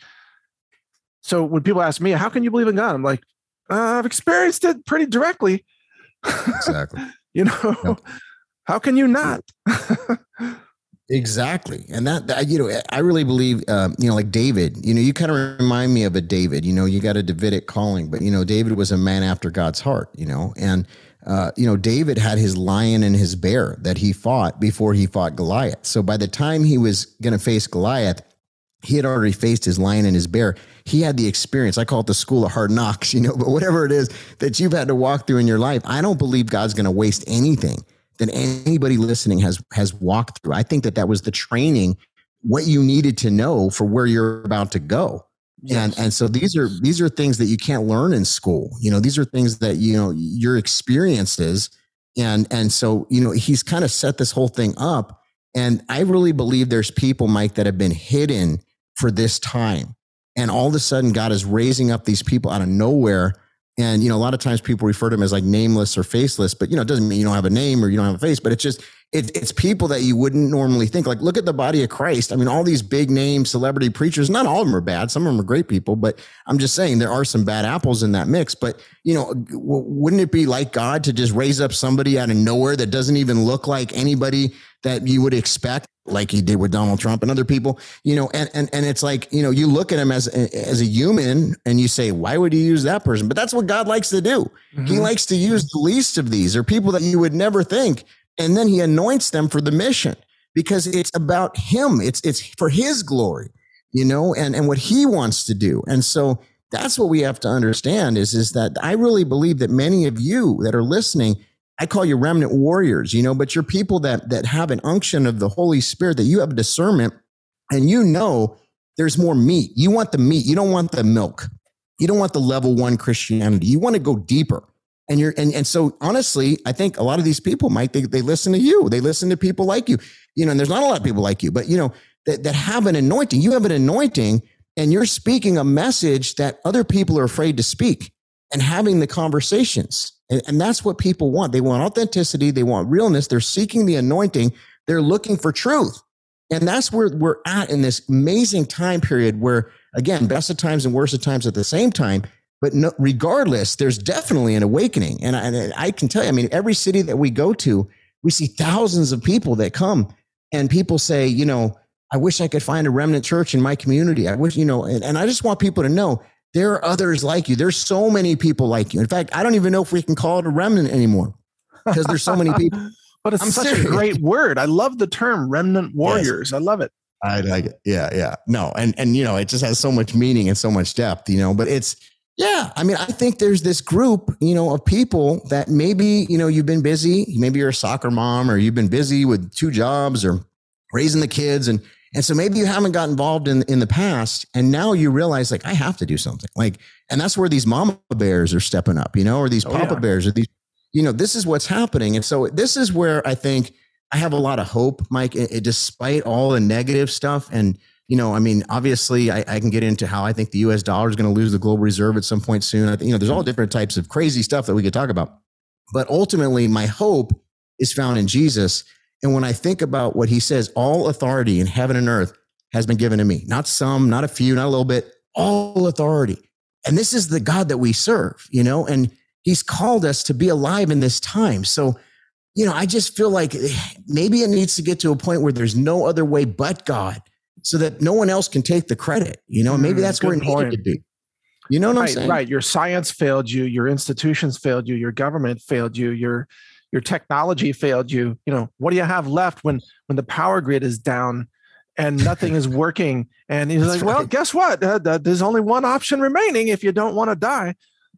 So when people ask me, how can you believe in God? I'm like, uh, I've experienced it pretty directly. Exactly. you know, yep. How can you not? Exactly. And that, that, you know, I really believe, um, you know, like David, you know, you kind of remind me of a David, you know, you got a Davidic calling, but, you know, David was a man after God's heart, you know, and, uh, you know, David had his lion and his bear that he fought before he fought Goliath. So by the time he was going to face Goliath, he had already faced his lion and his bear. He had the experience. I call it the school of hard knocks, you know, but whatever it is that you've had to walk through in your life, I don't believe God's going to waste anything that anybody listening has has walked through. I think that that was the training, what you needed to know for where you're about to go. Yes. And and so these are these are things that you can't learn in school. You know, these are things that, you know, your experiences. And and so, you know, he's kind of set this whole thing up. And I really believe there's people, Mike, that have been hidden for this time. And all of a sudden, God is raising up these people out of nowhere. And, you know, a lot of times people refer to them as like nameless or faceless, but, you know, it doesn't mean you don't have a name or you don't have a face, but it's just, it, it's people that you wouldn't normally think. Like, look at the body of Christ. I mean, all these big name celebrity preachers, not all of them are bad. Some of them are great people, but I'm just saying there are some bad apples in that mix. But, you know, w- wouldn't it be like God to just raise up somebody out of nowhere that doesn't even look like anybody that you would expect, like he did with Donald Trump and other people, you know, and, and, and it's like, you know, you look at him as, as a human and you say, why would he use that person? But that's what God likes to do. Mm-hmm. He likes to use the least of these, or people that you would never think. And then he anoints them for the mission because it's about him. It's, it's for his glory, you know, and, and what he wants to do. And so that's what we have to understand is, is that I really believe that many of you that are listening, I call you remnant warriors, you know, but you're people that that have an unction of the Holy Spirit, that you have discernment, and you know there's more meat. You want the meat. You don't want the milk. You don't want the level one Christianity. You want to go deeper. And you're and, and so honestly, I think a lot of these people, Mike, they, they listen to you. They listen to people like you. You know, and there's not a lot of people like you, but you know, that, that have an anointing. You have an anointing, and you're speaking a message that other people are afraid to speak, and having the conversations. And, and that's what people want. They want authenticity. They want realness. They're seeking the anointing. They're looking for truth. And that's where we're at in this amazing time period where, again, best of times and worst of times at the same time. But no, regardless, there's definitely an awakening. And I, and I can tell you, I mean, every city that we go to, we see thousands of people that come, and people say, you know, I wish I could find a remnant church in my community. I wish, you know, and, and I just want people to know, there are others like you. There's so many people like you. In fact, I don't even know if we can call it a remnant anymore because there's so many people. But it's I'm such serious. a great word. I love the term remnant warriors. Yes. I love it. I like it. Yeah, yeah. No, and and you know, it just has so much meaning and so much depth, you know, but it's, yeah, I mean, I think there's this group, you know, of people that maybe, you know, you've been busy. Maybe you're a soccer mom, or you've been busy with two jobs or raising the kids. And And so maybe you haven't got involved in, in the past, and now you realize, like, I have to do something. Like, and that's where these mama bears are stepping up, you know, or these oh, papa yeah. bears, or these, you know, this is what's happening. And so this is where I think I have a lot of hope, Mike, it, it, despite all the negative stuff. And, you know, I mean, obviously I, I can get into how I think the U S dollar is going to lose the global reserve at some point soon. I think, you know, there's all different types of crazy stuff that we could talk about. But ultimately, my hope is found in Jesus. And when I think about what he says, all authority in heaven and earth has been given to me, not some, not a few, not a little bit, all authority. And this is the God that we serve, you know, and he's called us to be alive in this time. So, you know, I just feel like maybe it needs to get to a point where there's no other way but God, so that no one else can take the credit, you know, and maybe that's mm, where it point. needed to be. You know what right, I'm saying? Right. Your science failed you. Your institutions failed you. Your government failed you. Your, your technology failed you. You know, what do you have left when, when the power grid is down and nothing is working? And he's like, right. well, guess what? Uh, there's only one option remaining if you don't want to die.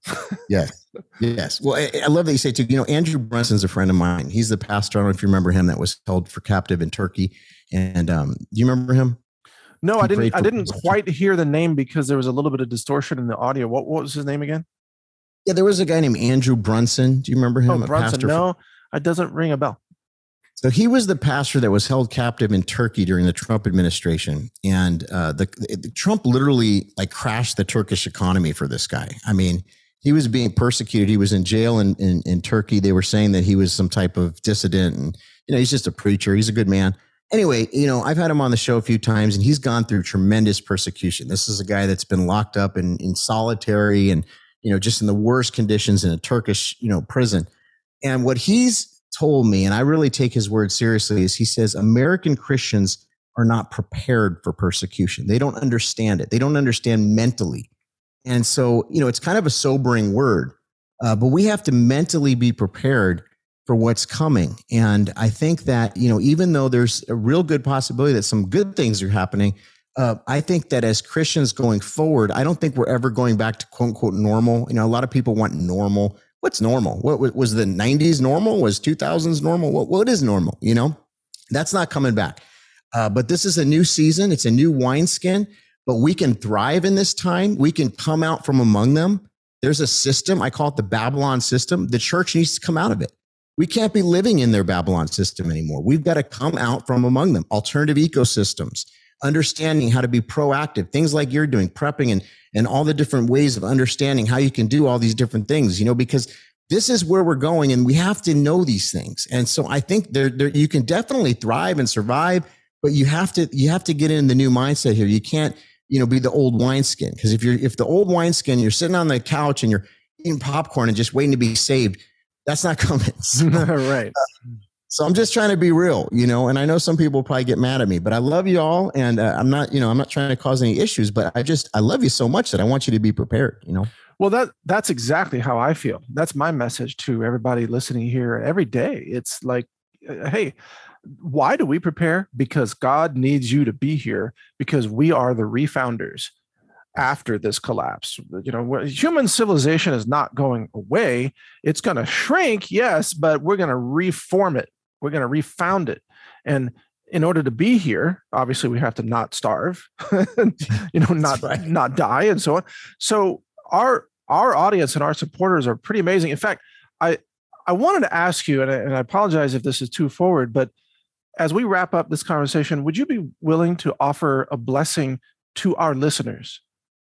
Yes. Yes. Well, I, I love that you say too, you know, Andrew Brunson's a friend of mine. He's the pastor. I don't know if you remember him, that was held for captive in Turkey. And um, do you remember him? No, he I didn't. I didn't people. quite hear the name because there was a little bit of distortion in the audio. What, what was his name again? Yeah, there was a guy named Andrew Brunson. Do you remember him? Oh, Brunson. No, for, it doesn't ring a bell. So he was the pastor that was held captive in Turkey during the Trump administration. And uh, the, the Trump literally like crashed the Turkish economy for this guy. I mean, he was being persecuted. He was in jail in, in, in Turkey. They were saying that he was some type of dissident, and, you know, he's just a preacher. He's a good man. Anyway, you know, I've had him on the show a few times, and he's gone through tremendous persecution. This is a guy that's been locked up in, in solitary and, you know, just in the worst conditions in a Turkish, you know, prison. And what he's told me, and I really take his word seriously, is he says American Christians are not prepared for persecution. They don't understand it. They don't understand mentally. And so, you know, it's kind of a sobering word, uh, but we have to mentally be prepared for what's coming. And I think that, you know, even though there's a real good possibility that some good things are happening, uh, I think that as Christians going forward, I don't think we're ever going back to quote unquote normal. You know, a lot of people want normal. What's normal? What was the nineties normal? Was two thousands normal? What, what is normal? You know, that's not coming back. Uh, but this is a new season. It's a new wineskin. But we can thrive in this time. We can come out from among them. There's a system. I call it the Babylon system. The church needs to come out of it. We can't be living in their Babylon system anymore. We've got to come out from among them. Alternative ecosystems, understanding how to be proactive, things like you're doing, prepping and, and all the different ways of understanding how you can do all these different things, you know, because this is where we're going and we have to know these things. And so I think there, there you can definitely thrive and survive, but you have to, you have to get in the new mindset here. You can't, you know, be the old wineskin. Because if you're, if the old wineskin, you're sitting on the couch and you're eating popcorn and just waiting to be saved, that's not coming. So, right. Uh, so I'm just trying to be real, you know, and I know some people will probably get mad at me, but I love you all. And uh, I'm not, you know, I'm not trying to cause any issues, but I just, I love you so much that I want you to be prepared, you know? Well, that that's exactly how I feel. That's my message to everybody listening here every day. It's like, hey, why do we prepare? Because God needs you to be here, because we are the refounders after this collapse. You know, human civilization is not going away. It's going to shrink, yes, but we're going to reform it. We're going to refound it. And in order to be here, obviously we have to not starve, you know, not, right. not die and so on. So our, our audience and our supporters are pretty amazing. In fact, I, I wanted to ask you, and I, and I apologize if this is too forward, but as we wrap up this conversation, would you be willing to offer a blessing to our listeners?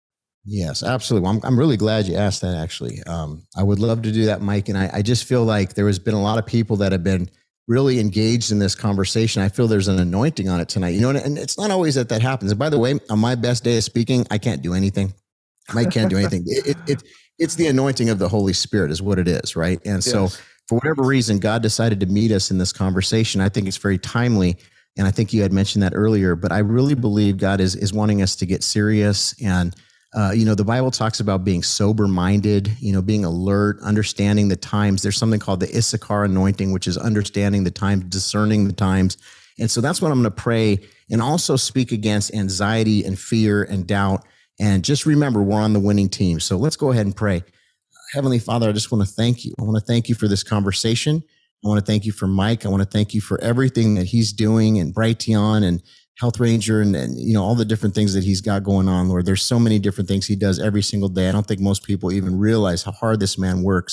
Yes, absolutely. Well, I'm, I'm really glad you asked that, actually. Um, I would love to do that, Mike. And I, I just feel like there has been a lot of people that have been really engaged in this conversation. I feel there's an anointing on it tonight, you know, and, and it's not always that that happens. And by the way, on my best day of speaking, I can't do anything. Mike can't do anything. It, it, it, it's the anointing of the Holy Spirit is what it is, right? And yes. So for whatever reason, God decided to meet us in this conversation. I think it's very timely. And I think you had mentioned that earlier, but I really believe God is, is wanting us to get serious. And, uh, you know, the Bible talks about being sober minded, you know, being alert, understanding the times. There's something called the Issachar anointing, which is understanding the times, discerning the times. And so that's what I'm going to pray, and also speak against anxiety and fear and doubt. And just remember, we're on the winning team. So let's go ahead and pray. Heavenly Father, I just want to thank you. I want to thank you for this conversation. I want to thank you for Mike. I want to thank you for everything that he's doing, and Brighteon and Health Ranger, and, and, you know, all the different things that he's got going on, Lord. There's so many different things he does every single day. I don't think most people even realize how hard this man works.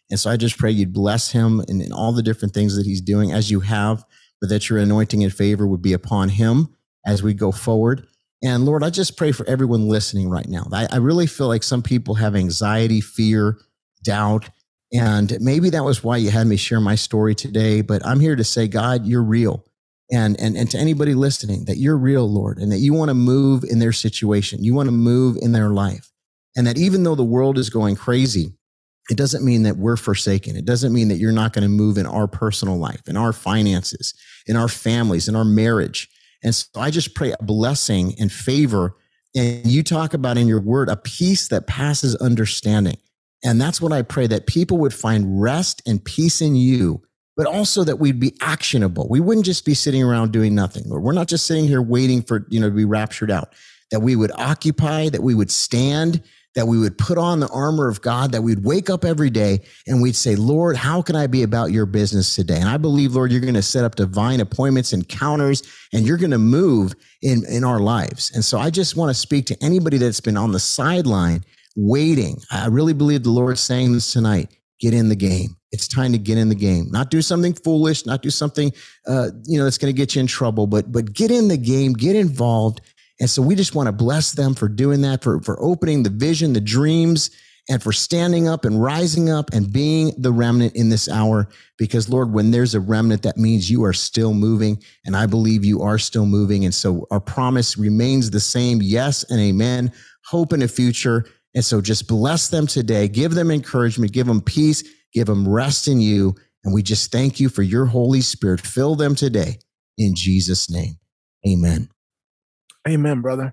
And so I just pray you'd bless him in, in all the different things that he's doing as you have, but that your anointing and favor would be upon him as we go forward. And Lord, I just pray for everyone listening right now. I, I really feel like some people have anxiety, fear, doubt, and maybe that was why you had me share my story today. But I'm here to say, God, you're real. And, and, and to anybody listening, that you're real, Lord, and that you want to move in their situation. You want to move in their life. And that even though the world is going crazy, it doesn't mean that we're forsaken. It doesn't mean that you're not going to move in our personal life, in our finances, in our families, in our marriage. And so I just pray a blessing and favor. And you talk about in your word, a peace that passes understanding. And that's what I pray, that people would find rest and peace in you, but also that we'd be actionable. We wouldn't just be sitting around doing nothing. Lord, we're not just sitting here waiting for, you know, to be raptured out, that we would occupy, that we would stand, that we would put on the armor of God, that we'd wake up every day and we'd say, Lord, how can I be about your business today? And I believe, Lord, you're going to set up divine appointments, encounters, and you're going to move in, in our lives. And so I just want to speak to anybody that's been on the sideline waiting. I really believe the Lord's saying this tonight. Get in the game. It's time to get in the game. Not do something foolish, not do something, uh, you know, that's going to get you in trouble, but, but get in the game, get involved. And so we just want to bless them for doing that, for, for opening the vision, the dreams, and for standing up and rising up and being the remnant in this hour. Because Lord, when there's a remnant, that means you are still moving. And I believe you are still moving. And so our promise remains the same. Yes and amen. Hope in a future. And so just bless them today. Give them encouragement. Give them peace. Give them rest in you. And we just thank you for your Holy Spirit. Fill them today in Jesus' name. Amen. Amen, brother.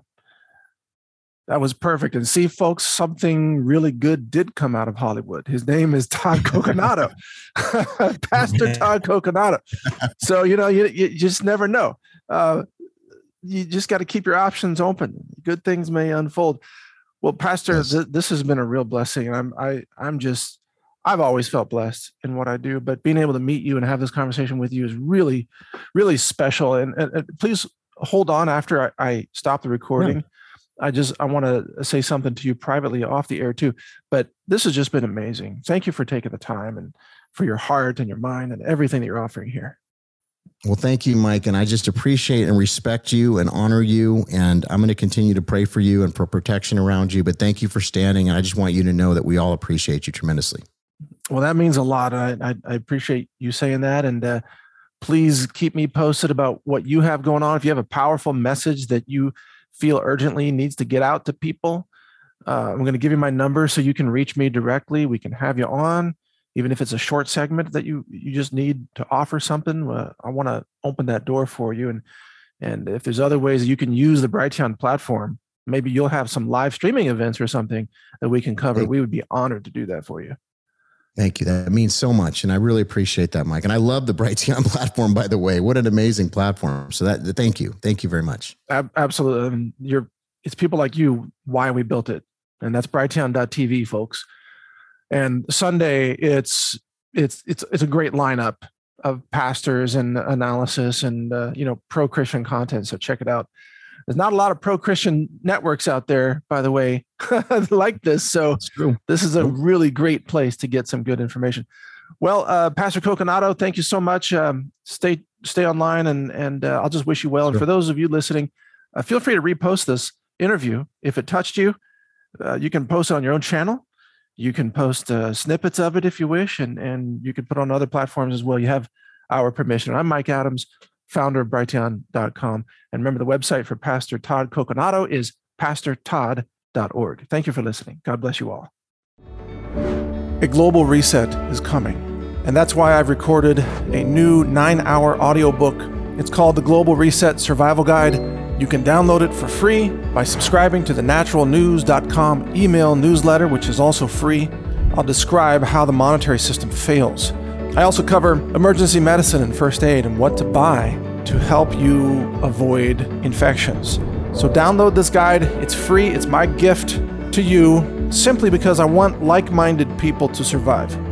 That was perfect. And see, folks, something really good did come out of Hollywood. His name is Todd Coconato, Pastor Todd Coconato. So, you know, you, you just never know. Uh, you just got to keep your options open. Good things may unfold. Well, Pastor, yes. th- this has been a real blessing. And I'm, I, I'm just, I've always felt blessed in what I do, but being able to meet you and have this conversation with you is really, really special. And, and, and please hold on after I, I stop the recording. Yeah. I just, I want to say something to you privately off the air too, but this has just been amazing. Thank you for taking the time and for your heart and your mind and everything that you're offering here. Well, thank you, Mike. And I just appreciate and respect you and honor you. And I'm going to continue to pray for you and for protection around you, but thank you for standing. And I just want you to know that we all appreciate you tremendously. Well, that means a lot. I, I, I appreciate you saying that. And, uh, please keep me posted about what you have going on. If you have a powerful message that you feel urgently needs to get out to people, uh, I'm going to give you my number so you can reach me directly. We can have you on, even if it's a short segment that you you just need to offer something. Uh, I want to open that door for you. And and if there's other ways that you can use the Brighteon platform, maybe you'll have some live streaming events or something that we can cover. We would be honored to do that for you. Thank you. That means so much. And I really appreciate that, Mike. And I love the Brighteon platform, by the way. What an amazing platform. So that, thank you. Thank you very much. Ab- absolutely. I mean, you're, it's people like you, why we built it. And that's brighteon dot t v, folks. And Sunday, it's, it's, it's, it's a great lineup of pastors and analysis and, uh, you know, pro-Christian content. So check it out. There's not a lot of pro-Christian networks out there, by the way, like this. So this is a really great place to get some good information. Well, uh, Pastor Coconato, thank you so much. Um, stay stay online, and and uh, I'll just wish you well. Sure. And for those of you listening, uh, feel free to repost this interview. If it touched you, uh, you can post it on your own channel. You can post uh, snippets of it if you wish, and, and you can put it on other platforms as well. You have our permission. I'm Mike Adams, founder of brighteon dot com. And remember, the website for Pastor Todd Coconato is pastor todd dot org. Thank you for listening. God bless you all. A global reset is coming, and that's why I've recorded a new nine-hour audiobook. It's called The Global Reset Survival Guide. You can download it for free by subscribing to the natural news dot com email newsletter, which is also free. I'll describe how the monetary system fails. I also cover emergency medicine and first aid and what to buy to help you avoid infections. So download this guide. It's free. It's my gift to you simply because I want like-minded people to survive.